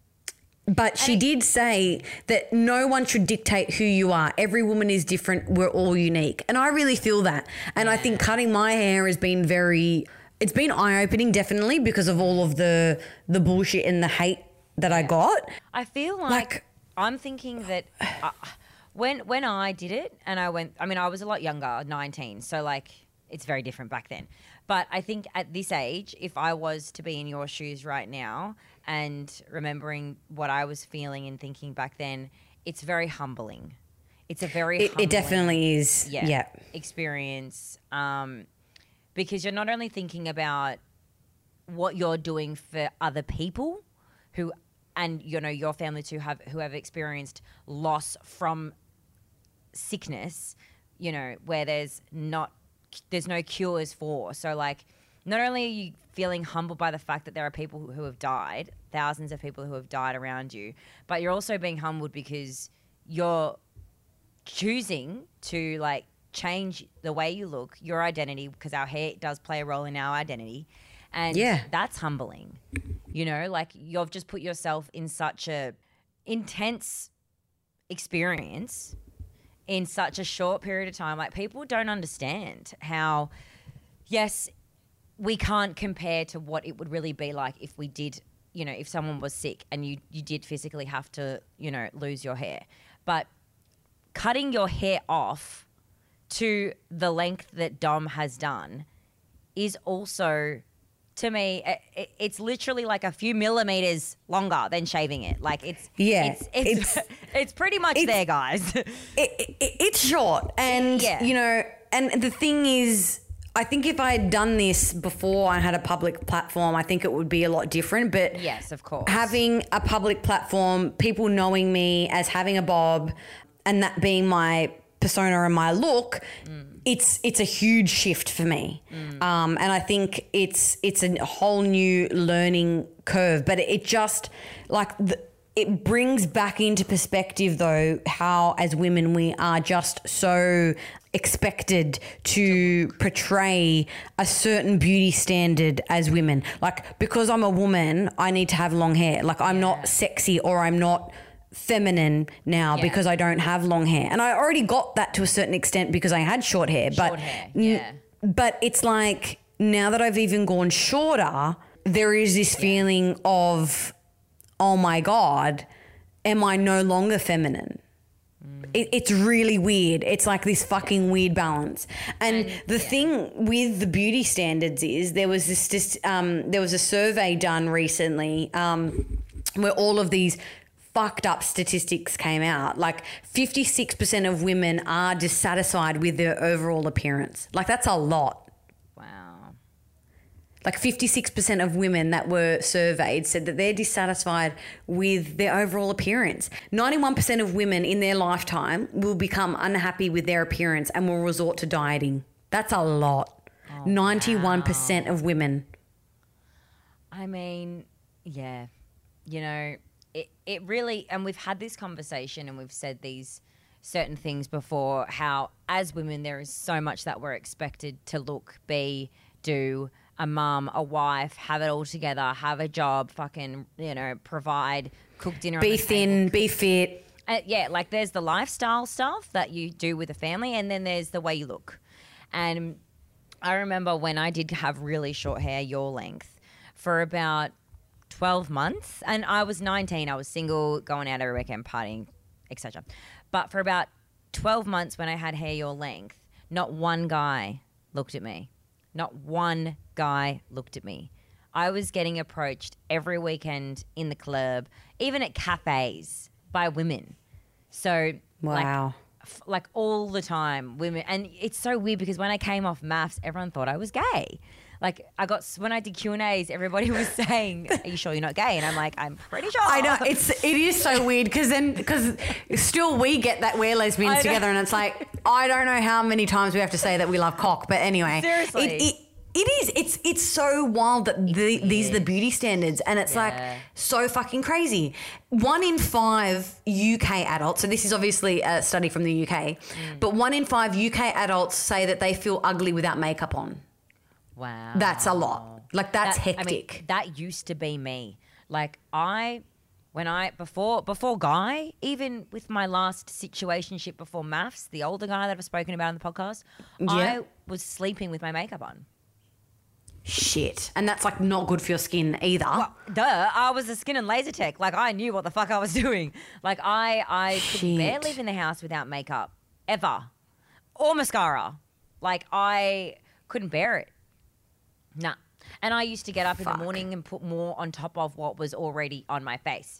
A: But she did say that no one should dictate who you are. Every woman is different. We're all unique. And I really feel that. And yeah. I think cutting my hair has been very, it's been eye-opening definitely because of all of the the bullshit and the hate that yeah. I got.
B: I feel like, like I'm thinking that uh, when when I did it and I went, I mean, I was a lot younger, nineteen. So like it's very different back then. But I think at this age, if I was to be in your shoes right now and remembering what I was feeling and thinking back then, it's very humbling. It's a very
A: it,
B: humbling,
A: it definitely is.
B: Yeah,
A: yeah.
B: experience um, because you're not only thinking about what you're doing for other people who, and you know your family too, have who have experienced loss from sickness. You know where there's not. There's no cures for. So like not only are you feeling humbled by the fact that there are people who, who have died, thousands of people who have died around you, but you're also being humbled because you're choosing to like change the way you look, your identity, because our hair does play a role in our identity. And
A: yeah.
B: that's humbling. You know, like you've just put yourself in such a intense experience in such a short period of time. Like, people don't understand how, yes, we can't compare to what it would really be like if we did, you know, if someone was sick and you, you did physically have to, you know, lose your hair. But cutting your hair off to the length that Dom has done is also, to me, it, it's literally like a few millimeters longer than shaving it. Like, it's
A: Yeah,
B: it's it's, it's, it's pretty much
A: it's-
B: there, guys.
A: it, it, it's short, and
B: Yeah.
A: you know, and the thing is, I think if I had done this before I had a public platform, I think it would be a lot different. But
B: Yes, of course.
A: having a public platform, people knowing me as having a bob, and that being my persona and my look, mm. it's it's a huge shift for me. Mm. Um, and I think it's it's a whole new learning curve. But it just like the, it brings back into perspective though how as women we are just so expected to portray a certain beauty standard as women. Like, because I'm a woman, I need to have long hair. Like, I'm
B: Yeah.
A: not sexy or I'm not feminine now
B: Yeah.
A: because I don't have long hair. And I already got that to a certain extent because I had short hair.
B: Short
A: but
B: hair,
A: n-
B: yeah.
A: but it's like now that I've even gone shorter, there is this feeling of, oh my God, am I no longer feminine? It, it's really weird. It's like this fucking weird balance. And,
B: And,
A: the
B: yeah.
A: thing with the beauty standards is there was this, this um, there was a survey done recently um, where all of these fucked up statistics came out. Like fifty-six percent of women are dissatisfied with their overall appearance. Like, that's a lot.
B: Wow.
A: Like fifty-six percent of women that were surveyed said that they're dissatisfied with their overall appearance. ninety-one percent of women in their lifetime will become unhappy with their appearance and will resort to dieting. That's a lot.
B: Oh,
A: ninety-one percent of women.
B: I mean, yeah, you know, it, it really, and we've had this conversation and we've said these certain things before, how as women there is so much that we're expected to look, be, do, a mum, a wife, have it all together, have a job, fucking, you know, provide, cook dinner on
A: Be
B: the
A: thin,
B: table.
A: be fit.
B: Uh, yeah, like there's the lifestyle stuff that you do with a family, and then there's the way you look. And I remember when I did have really short hair, your length, for about twelve months, and I was nineteen, I was single, going out every weekend, partying, et cetera. But for about twelve months when I had hair your length, not one guy looked at me. Not one guy looked at me. I was getting approached every weekend in the club, even at cafes, by women. So, like,
A: Wow.
B: f- like all the time, women. And it's so weird because when I came off maths, everyone thought I was gay. Like, I got, when I did Q and A's, everybody was saying, are you sure you're not gay? And I'm like, I'm pretty sure.
A: I know, it's it is so weird because then because still we get that we're lesbians
B: I know.
A: together, and it's like I don't know how many times we have to say that we love cock, but anyway,
B: Seriously.
A: it, it, it is it's it's so wild that the, these are the beauty standards, and it's
B: Yeah.
A: like so fucking crazy. One in five U K adults, so this is obviously a study from the U K,
B: Mm.
A: but one in five U K adults say that they feel ugly without makeup on.
B: Wow.
A: That's a lot. Like that's
B: That-
A: hectic.
B: I mean, that used to be me. Like I, when I before before Guy, even with my last situationship before maths, the older guy that I've spoken about on the podcast, I was sleeping with my makeup on.
A: Shit, and that's like not good for your skin either.
B: Well, duh, I was a skin and laser tech. Like I knew what the fuck I was doing. Like I, I could
A: Shit.
B: barely leave in the house without makeup ever, or mascara. Like I couldn't bear it. Nah. And I used to get up in
A: Fuck.
B: the morning and put more on top of what was already on my face.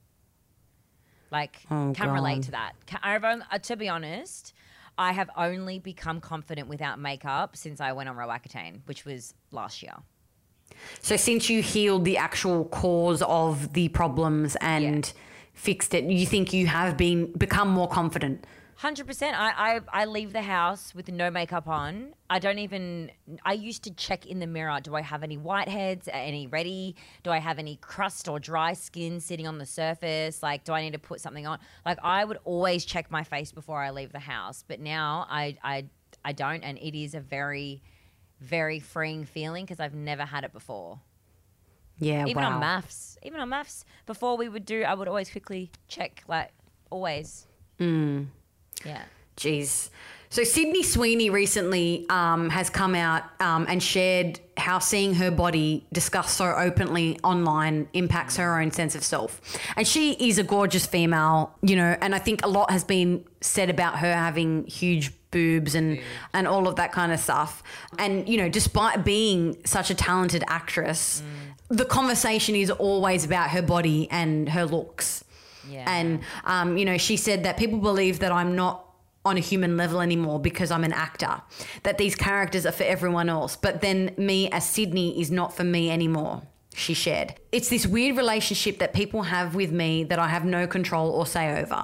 B: Like,
A: Oh,
B: can relate
A: God.
B: to that. Can, I've, on- uh, to be honest, I have only become confident without makeup since I went on Roaccutane, which was last year.
A: So since you healed the actual cause of the problems and fixed it, you think you have been become more confident?
B: one hundred percent. I, I, I leave the house with no makeup on. I don't even, I used to check in the mirror. Do I have any whiteheads, any ready? Do I have any crust or dry skin sitting on the surface? Like, do I need to put something on? Like, I would always check my face before I leave the house. But now I, I, I don't. And it is a very, very freeing feeling because I've never had it before.
A: Yeah,
B: Even
A: wow.
B: on maths. Even on maths. Before we would do, I would always quickly check, like, always. Mm. Yeah.
A: Jeez. So Sydney Sweeney recently um, has come out um, and shared how seeing her body discussed so openly online impacts her own sense of self. And she is a gorgeous female, you know, and I think a lot has been said about her having huge boobs and, boobs. and all of that kind of stuff. And, you know, despite being such a talented actress, mm. the conversation is always about her body and her looks.
B: Yeah.
A: And, um, you know, she said that people believe that I'm not on a human level anymore because I'm an actor, that these characters are for everyone else. But then me as Sydney is not for me anymore, she shared. It's this weird relationship that people have with me that I have no control or say over,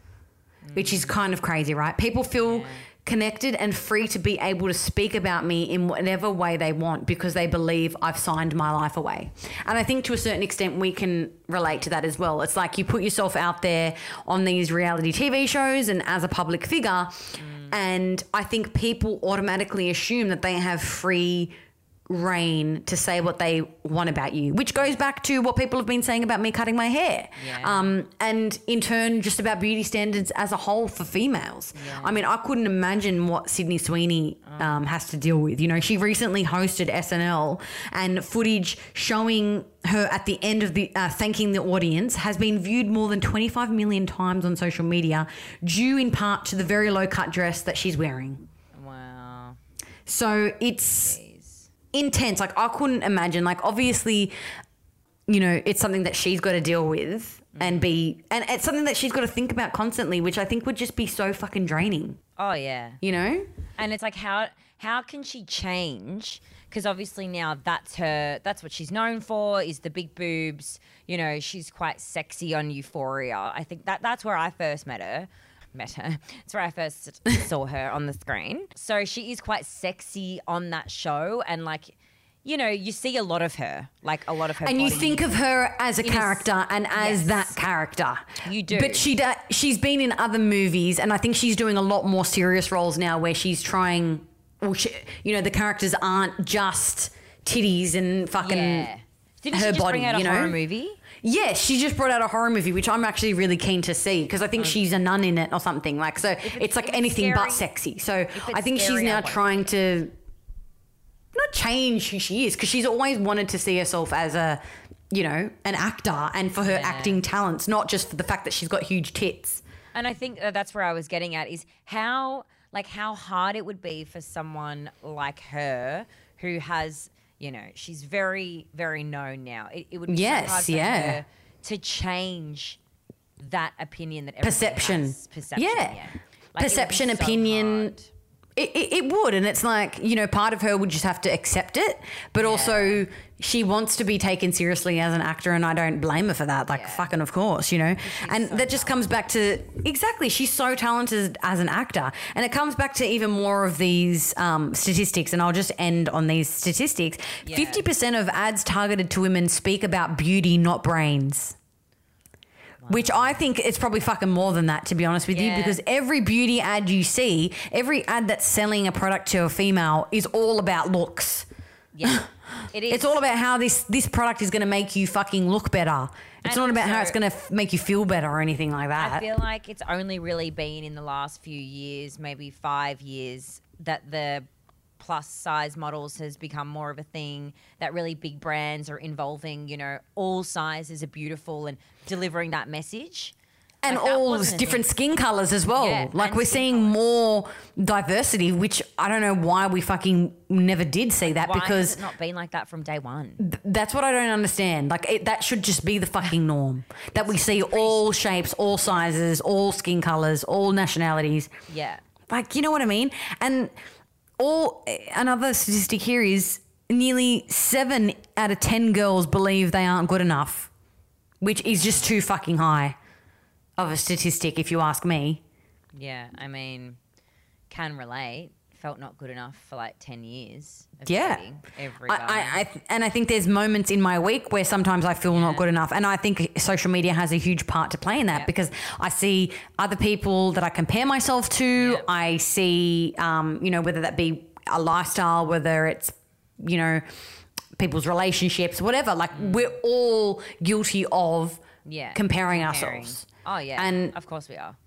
A: mm. which is kind of crazy, right? People feel yeah. connected and free to be able to speak about me in whatever way they want because they believe I've signed my life away. And I think to a certain extent we can relate to that as well. It's like you put yourself out there on these reality T V shows and as a public figure, mm. and I think people automatically assume that they have free reign to say what they want about you, which goes back to what people have been saying about me cutting my hair.
B: Yeah.
A: Um, and in turn, just about beauty standards as a whole for females.
B: Yeah.
A: I mean, I couldn't imagine what Sydney Sweeney um, has to deal with. You know, she recently hosted S N L and footage showing her at the end of the uh, thanking the audience has been viewed more than twenty-five million times on social media, due in part to the very low cut dress that she's wearing.
B: Wow.
A: So it's...
B: Jeez.
A: intense. Like I couldn't imagine, like obviously, you know, it's something that she's got to deal with mm. and be, and it's something that she's got to think about constantly, which I think would just be so fucking draining.
B: Oh yeah.
A: You know?
B: And it's like, how, how can she change? Because obviously now that's her, that's what she's known for is the big boobs. You know, she's quite sexy on Euphoria. I think that that's where I first met her. Met her. That's where I first saw her on the screen. So she is quite sexy on that show, and like, you know, you see a lot of her, like a lot of her.
A: And you
B: body.
A: think of her as a
B: It
A: character
B: is-
A: and as
B: yes.
A: that character.
B: You do.
A: But she da- she's been in other movies, and I think she's doing a lot more serious roles now where she's trying, well, she, you know, the characters aren't just titties and fucking
B: Yeah. Didn't
A: her
B: she just
A: body,
B: bring out a
A: you know?
B: horror movie?
A: Yes, she just brought out a horror movie, which I'm actually really keen to see because I think
B: Oh.
A: she's a nun in it or something. Like, so
B: it's-
A: it's like
B: if it's
A: anything but
B: scary-
A: sexy. So
B: it's
A: I think she's
B: scary, I
A: now
B: won't
A: trying to not change who she is because she's always wanted to see herself as a, you know, an actor and for her
B: Yeah.
A: acting talents, not just for the fact that she's got huge tits.
B: And I think that that's where I was getting at is how, like, how hard it would be for someone like her who has, you know, she's very, very known now. It, it would be
A: Yes,
B: so hard for
A: yeah.
B: her to change that opinion that everyone
A: Perception.
B: has. Perception,
A: Yeah.
B: yeah. Like, it would be
A: Perception,
B: so
A: opinion.
B: hard.
A: It, it, it would, and it's like, you know, part of her would just have to accept it, but also she wants to be taken seriously as an actor, and I don't blame her for that. Like,
B: Yeah.
A: fucking of course, you know. And
B: so
A: that just comes back to, exactly, she's so talented as an actor. And it comes back to even more of these um, statistics, and I'll just end on these statistics.
B: Yeah.
A: fifty percent of ads targeted to women speak about beauty, not brains. Which I think it's probably fucking more than that, to be honest with you,
B: Yeah.
A: because every beauty ad you see, every ad that's selling a product to a female is all about looks.
B: Yeah. It is.
A: It's all about how this, this product is going to make you fucking look better. It's
B: And
A: not about how
B: also-
A: it's going to f- make you feel better or anything like that.
B: I feel like it's only really been in the last few years, maybe five years, that the plus size models has become more of a thing, that really big brands are involving, you know, all sizes are beautiful and delivering that message.
A: and
B: Like, that
A: all
B: wasn't a
A: different
B: thing.
A: skin colors as well.
B: Yeah,
A: like
B: and
A: we're
B: skin
A: seeing
B: colours.
A: more diversity, which I don't know why we fucking never did see that,
B: Why
A: because
B: has it not been like that from day one?
A: th- that's what I don't understand. Like it, that should just be the fucking norm, that we see all shapes, all sizes, all skin colors, all nationalities.
B: Yeah.
A: Like, you know what I mean? And all another statistic here is nearly seven out of ten girls believe they aren't good enough, which is just too fucking high of a statistic, if you ask me.
B: Yeah. I mean, can relate. Felt not good enough for like ten years. Of
A: Yeah.
B: dating every
A: I,
B: guy.
A: I, I, and I think there's moments in my week where sometimes I feel not good enough. And I think social media has a huge part to play in that,
B: Yeah.
A: because I see other people that I compare myself to.
B: Yeah.
A: I see, um, you know, whether that be a lifestyle, whether it's, you know, people's relationships, whatever. Like we're all guilty of
B: yeah.
A: comparing,
B: Comparing.
A: ourselves.
B: Oh, yeah.
A: And
B: of course we are.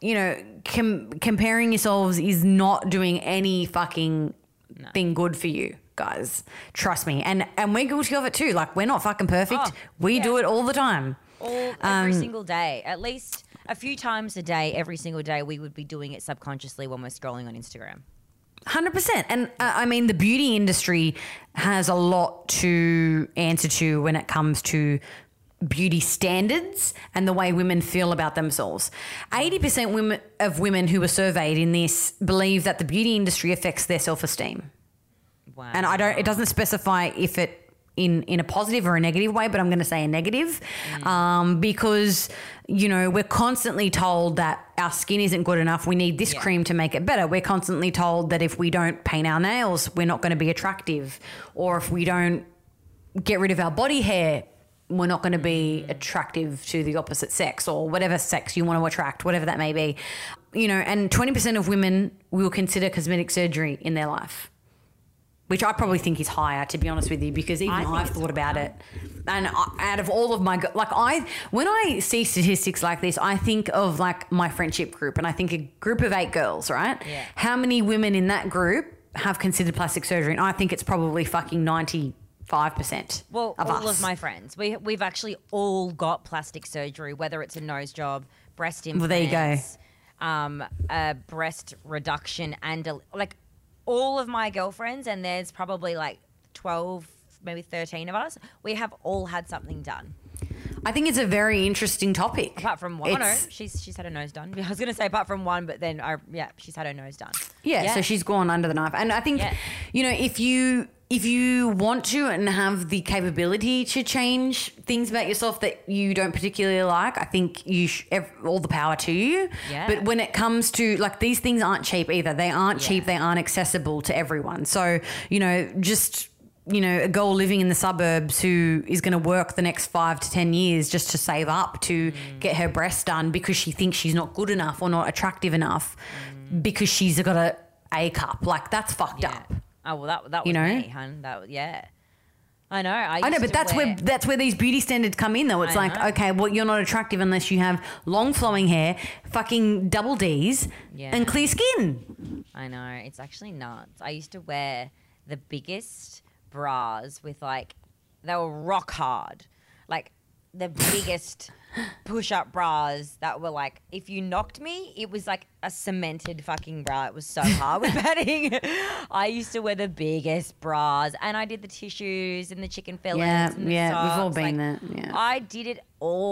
A: you know, com- comparing yourselves is not doing any fucking no. thing good for you, guys. Trust me. And and we're guilty of it too. Like, we're not fucking perfect. Oh, we yeah. do it all the time.
B: All every um, single day. At least a few times a day, every single day, we would be doing it subconsciously when we're scrolling on Instagram.
A: one hundred percent. And uh, I mean, the beauty industry has a lot to answer to when it comes to beauty standards and the way women feel about themselves. eighty percent women of women who were surveyed in this believe that the beauty industry affects their self-esteem.
B: Wow.
A: And I don't, it doesn't specify if it in, in a positive or a negative way, but I'm going to say a negative mm. um, because, you know, we're constantly told that our skin isn't good enough. We need this yeah. cream to make it better. We're constantly told that if we don't paint our nails, we're not going to be attractive. Or if we don't get rid of our body hair, we're not going to be attractive to the opposite sex or whatever sex you want to attract, whatever that may be. You know, and twenty percent of women will consider cosmetic surgery in their life, which I probably think is higher, to be honest with you, because even I've thought about it. And out of all of my, like I, when I see statistics like this, I think of like my friendship group and I think a group of eight girls, right?
B: Yeah.
A: How many women in that group have considered plastic surgery? And I think it's probably fucking ninety Five percent.
B: Well,
A: of
B: all
A: us.
B: of my friends, we we've actually all got plastic surgery, whether it's a nose job, breast implants,
A: well, there you
B: go, um, a breast reduction, and a, like all of my girlfriends, and there's probably like twelve, maybe thirteen of us. We have all had something done.
A: I think it's a very interesting topic.
B: Apart from one, oh no, she's she's had her nose done. I was going to say apart from one, but then I yeah, she's had her nose done.
A: Yeah, yeah. So she's gone under the knife, and I think yeah. you know if you. If you want to and have the capability to change things about yourself that you don't particularly like, I think you sh- all the power to you.
B: Yeah.
A: But when it comes to, like, these things aren't cheap either. They aren't yeah. cheap. They aren't accessible to everyone. So, you know, just, you know, a girl living in the suburbs who is going to work the next five to ten years just to save up to mm. get her breasts done because she thinks she's not good enough or not attractive enough mm. because she's got a A cup. Like, that's fucked
B: yeah.
A: up.
B: Oh well, that that was
A: you know?
B: me, hun. That yeah, I know. I,
A: I know, but that's
B: wear...
A: where that's where these beauty standards come in, though. It's
B: I
A: like,
B: know.
A: okay, well, you're not attractive unless you have long flowing hair, fucking double D's,
B: yeah.
A: and clear skin.
B: I know. It's actually nuts. I used to wear the biggest bras with like they were rock hard, like the biggest push-up bras that were like, if you knocked me, it was like a cemented fucking bra. It was so hard with padding. I used to wear the biggest bras, and I did the tissues and the chicken fillets.
A: Yeah,
B: and the
A: yeah,
B: socks.
A: we've all been
B: like,
A: there. Yeah,
B: I did it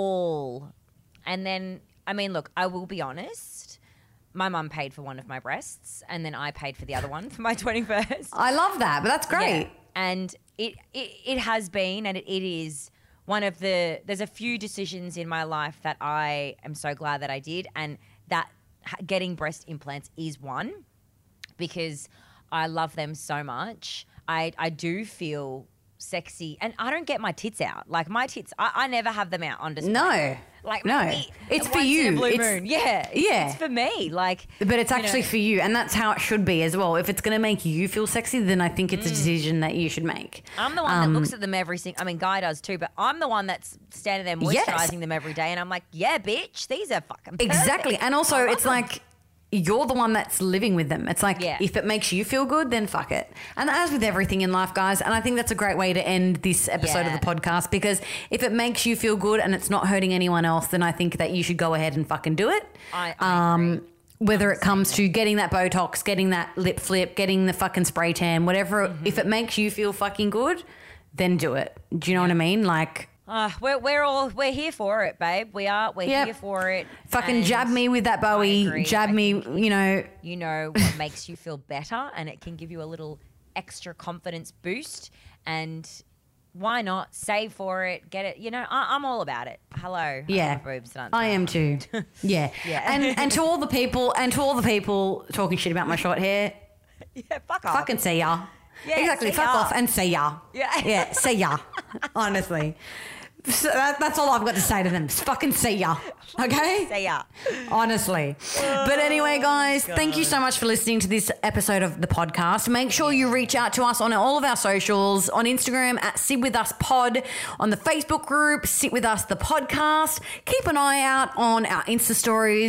B: all, and then I mean, look, I will be honest. My mum paid for one of my breasts, and then I paid for the other one for my twenty-first.
A: I love that, but that's great.
B: Yeah. And it, it it has been, and it, it is. One of the, there's a few decisions in my life that I am so glad that I did, and that getting breast implants is one because I love them so much. I, I do feel sexy, and I don't get my tits out. Like my tits, I, I never have them out on display.
A: No.
B: Like
A: no,
B: me,
A: it's for
B: once
A: you.
B: in a blue
A: it's,
B: moon. Yeah, it's,
A: yeah,
B: it's for me. Like,
A: but it's actually
B: know.
A: for you, and that's how it should be as well. If it's going to make you feel sexy, then I think it's mm. a decision that you should make.
B: I'm the one
A: um,
B: that looks at them every single. I mean, Guy does too, but I'm the one that's standing there moisturising
A: yes.
B: them every day, and I'm like, yeah, bitch, these are fucking perfect.
A: Exactly, and also it's them. like. You're the one that's living with them. It's like,
B: yeah.
A: if it makes you feel good, then fuck it. And as with everything in life, guys, and I think that's a great way to end this episode
B: yeah.
A: of the podcast, because if it makes you feel good and it's not hurting anyone else, then I think that you should go ahead and fucking do it.
B: I, I
A: um,
B: agree.
A: Whether it comes to getting that Botox, getting that lip flip, getting the fucking spray tan, whatever, mm-hmm. if it makes you feel fucking good, then do it. Do you know yeah. what I mean? Like...
B: Uh, we're we're all we're here for it, babe. We are we're
A: yep.
B: here for it.
A: Fucking jab me with that Bowie. Jab
B: I
A: me, you know.
B: You know what makes you feel better, and it can give you a little extra confidence boost. And why not save for it? Get it. You know, I, I'm all about it. Hello.
A: Yeah,
B: I, boobs,
A: I am too. Yeah,
B: yeah.
A: And and to all the people and to all the people talking shit about my short hair.
B: Yeah, fuck off.
A: Fucking see ya.
B: Yeah,
A: exactly.
B: see
A: Fuck
B: ya.
A: off and see ya.
B: Yeah.
A: Yeah. See ya. Honestly. So that, that's all I've got to say to them. Fucking see ya. Okay?
B: See ya.
A: Honestly. Oh, but anyway, guys, God. Thank you so much for listening to this episode of the podcast. Make sure you reach out to us on all of our socials, on Instagram at Sit With Us Pod, on the Facebook group, Sit With Us the Podcast. Keep an eye out on our Insta stories.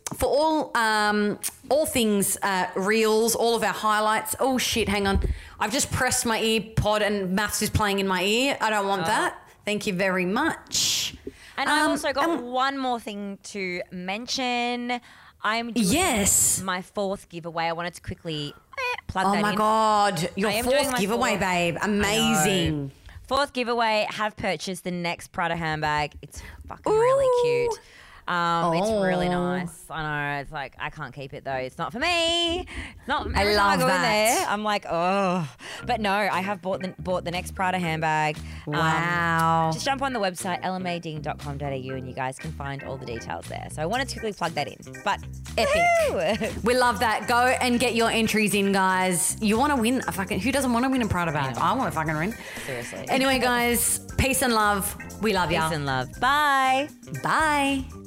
A: for all um, all things uh, reels, all of our highlights. Oh, shit, hang on. I've just pressed my ear pod and maths is playing in my ear. I don't want oh. that. Thank you very much.
B: And um, I've also got um, one more thing to mention. I'm doing yes. my fourth giveaway. I wanted to quickly plug
A: oh
B: that in.
A: Oh, my God. Your fourth giveaway, fourth. babe. Amazing.
B: Fourth giveaway, have purchased the next Prada handbag. It's fucking Ooh. really cute. Um, oh. It's really nice. I know. It's like, I can't keep it though. It's not for me. It's not.
A: I love
B: I go
A: that.
B: In there, I'm like, oh. But no, I have bought the, bought the next Prada handbag.
A: Wow.
B: Um, just jump on the website, l m a ding dot com dot a u, and you guys can find all the details there. So I wanted to quickly plug that in. But
A: epic. We love that. Go and get your entries in, guys. You want to win a fucking, who doesn't want to win a Prada bag? I, I want to fucking win.
B: Seriously.
A: Anyway, guys, peace and love. We love you.
B: Peace and love. Bye.
A: Bye.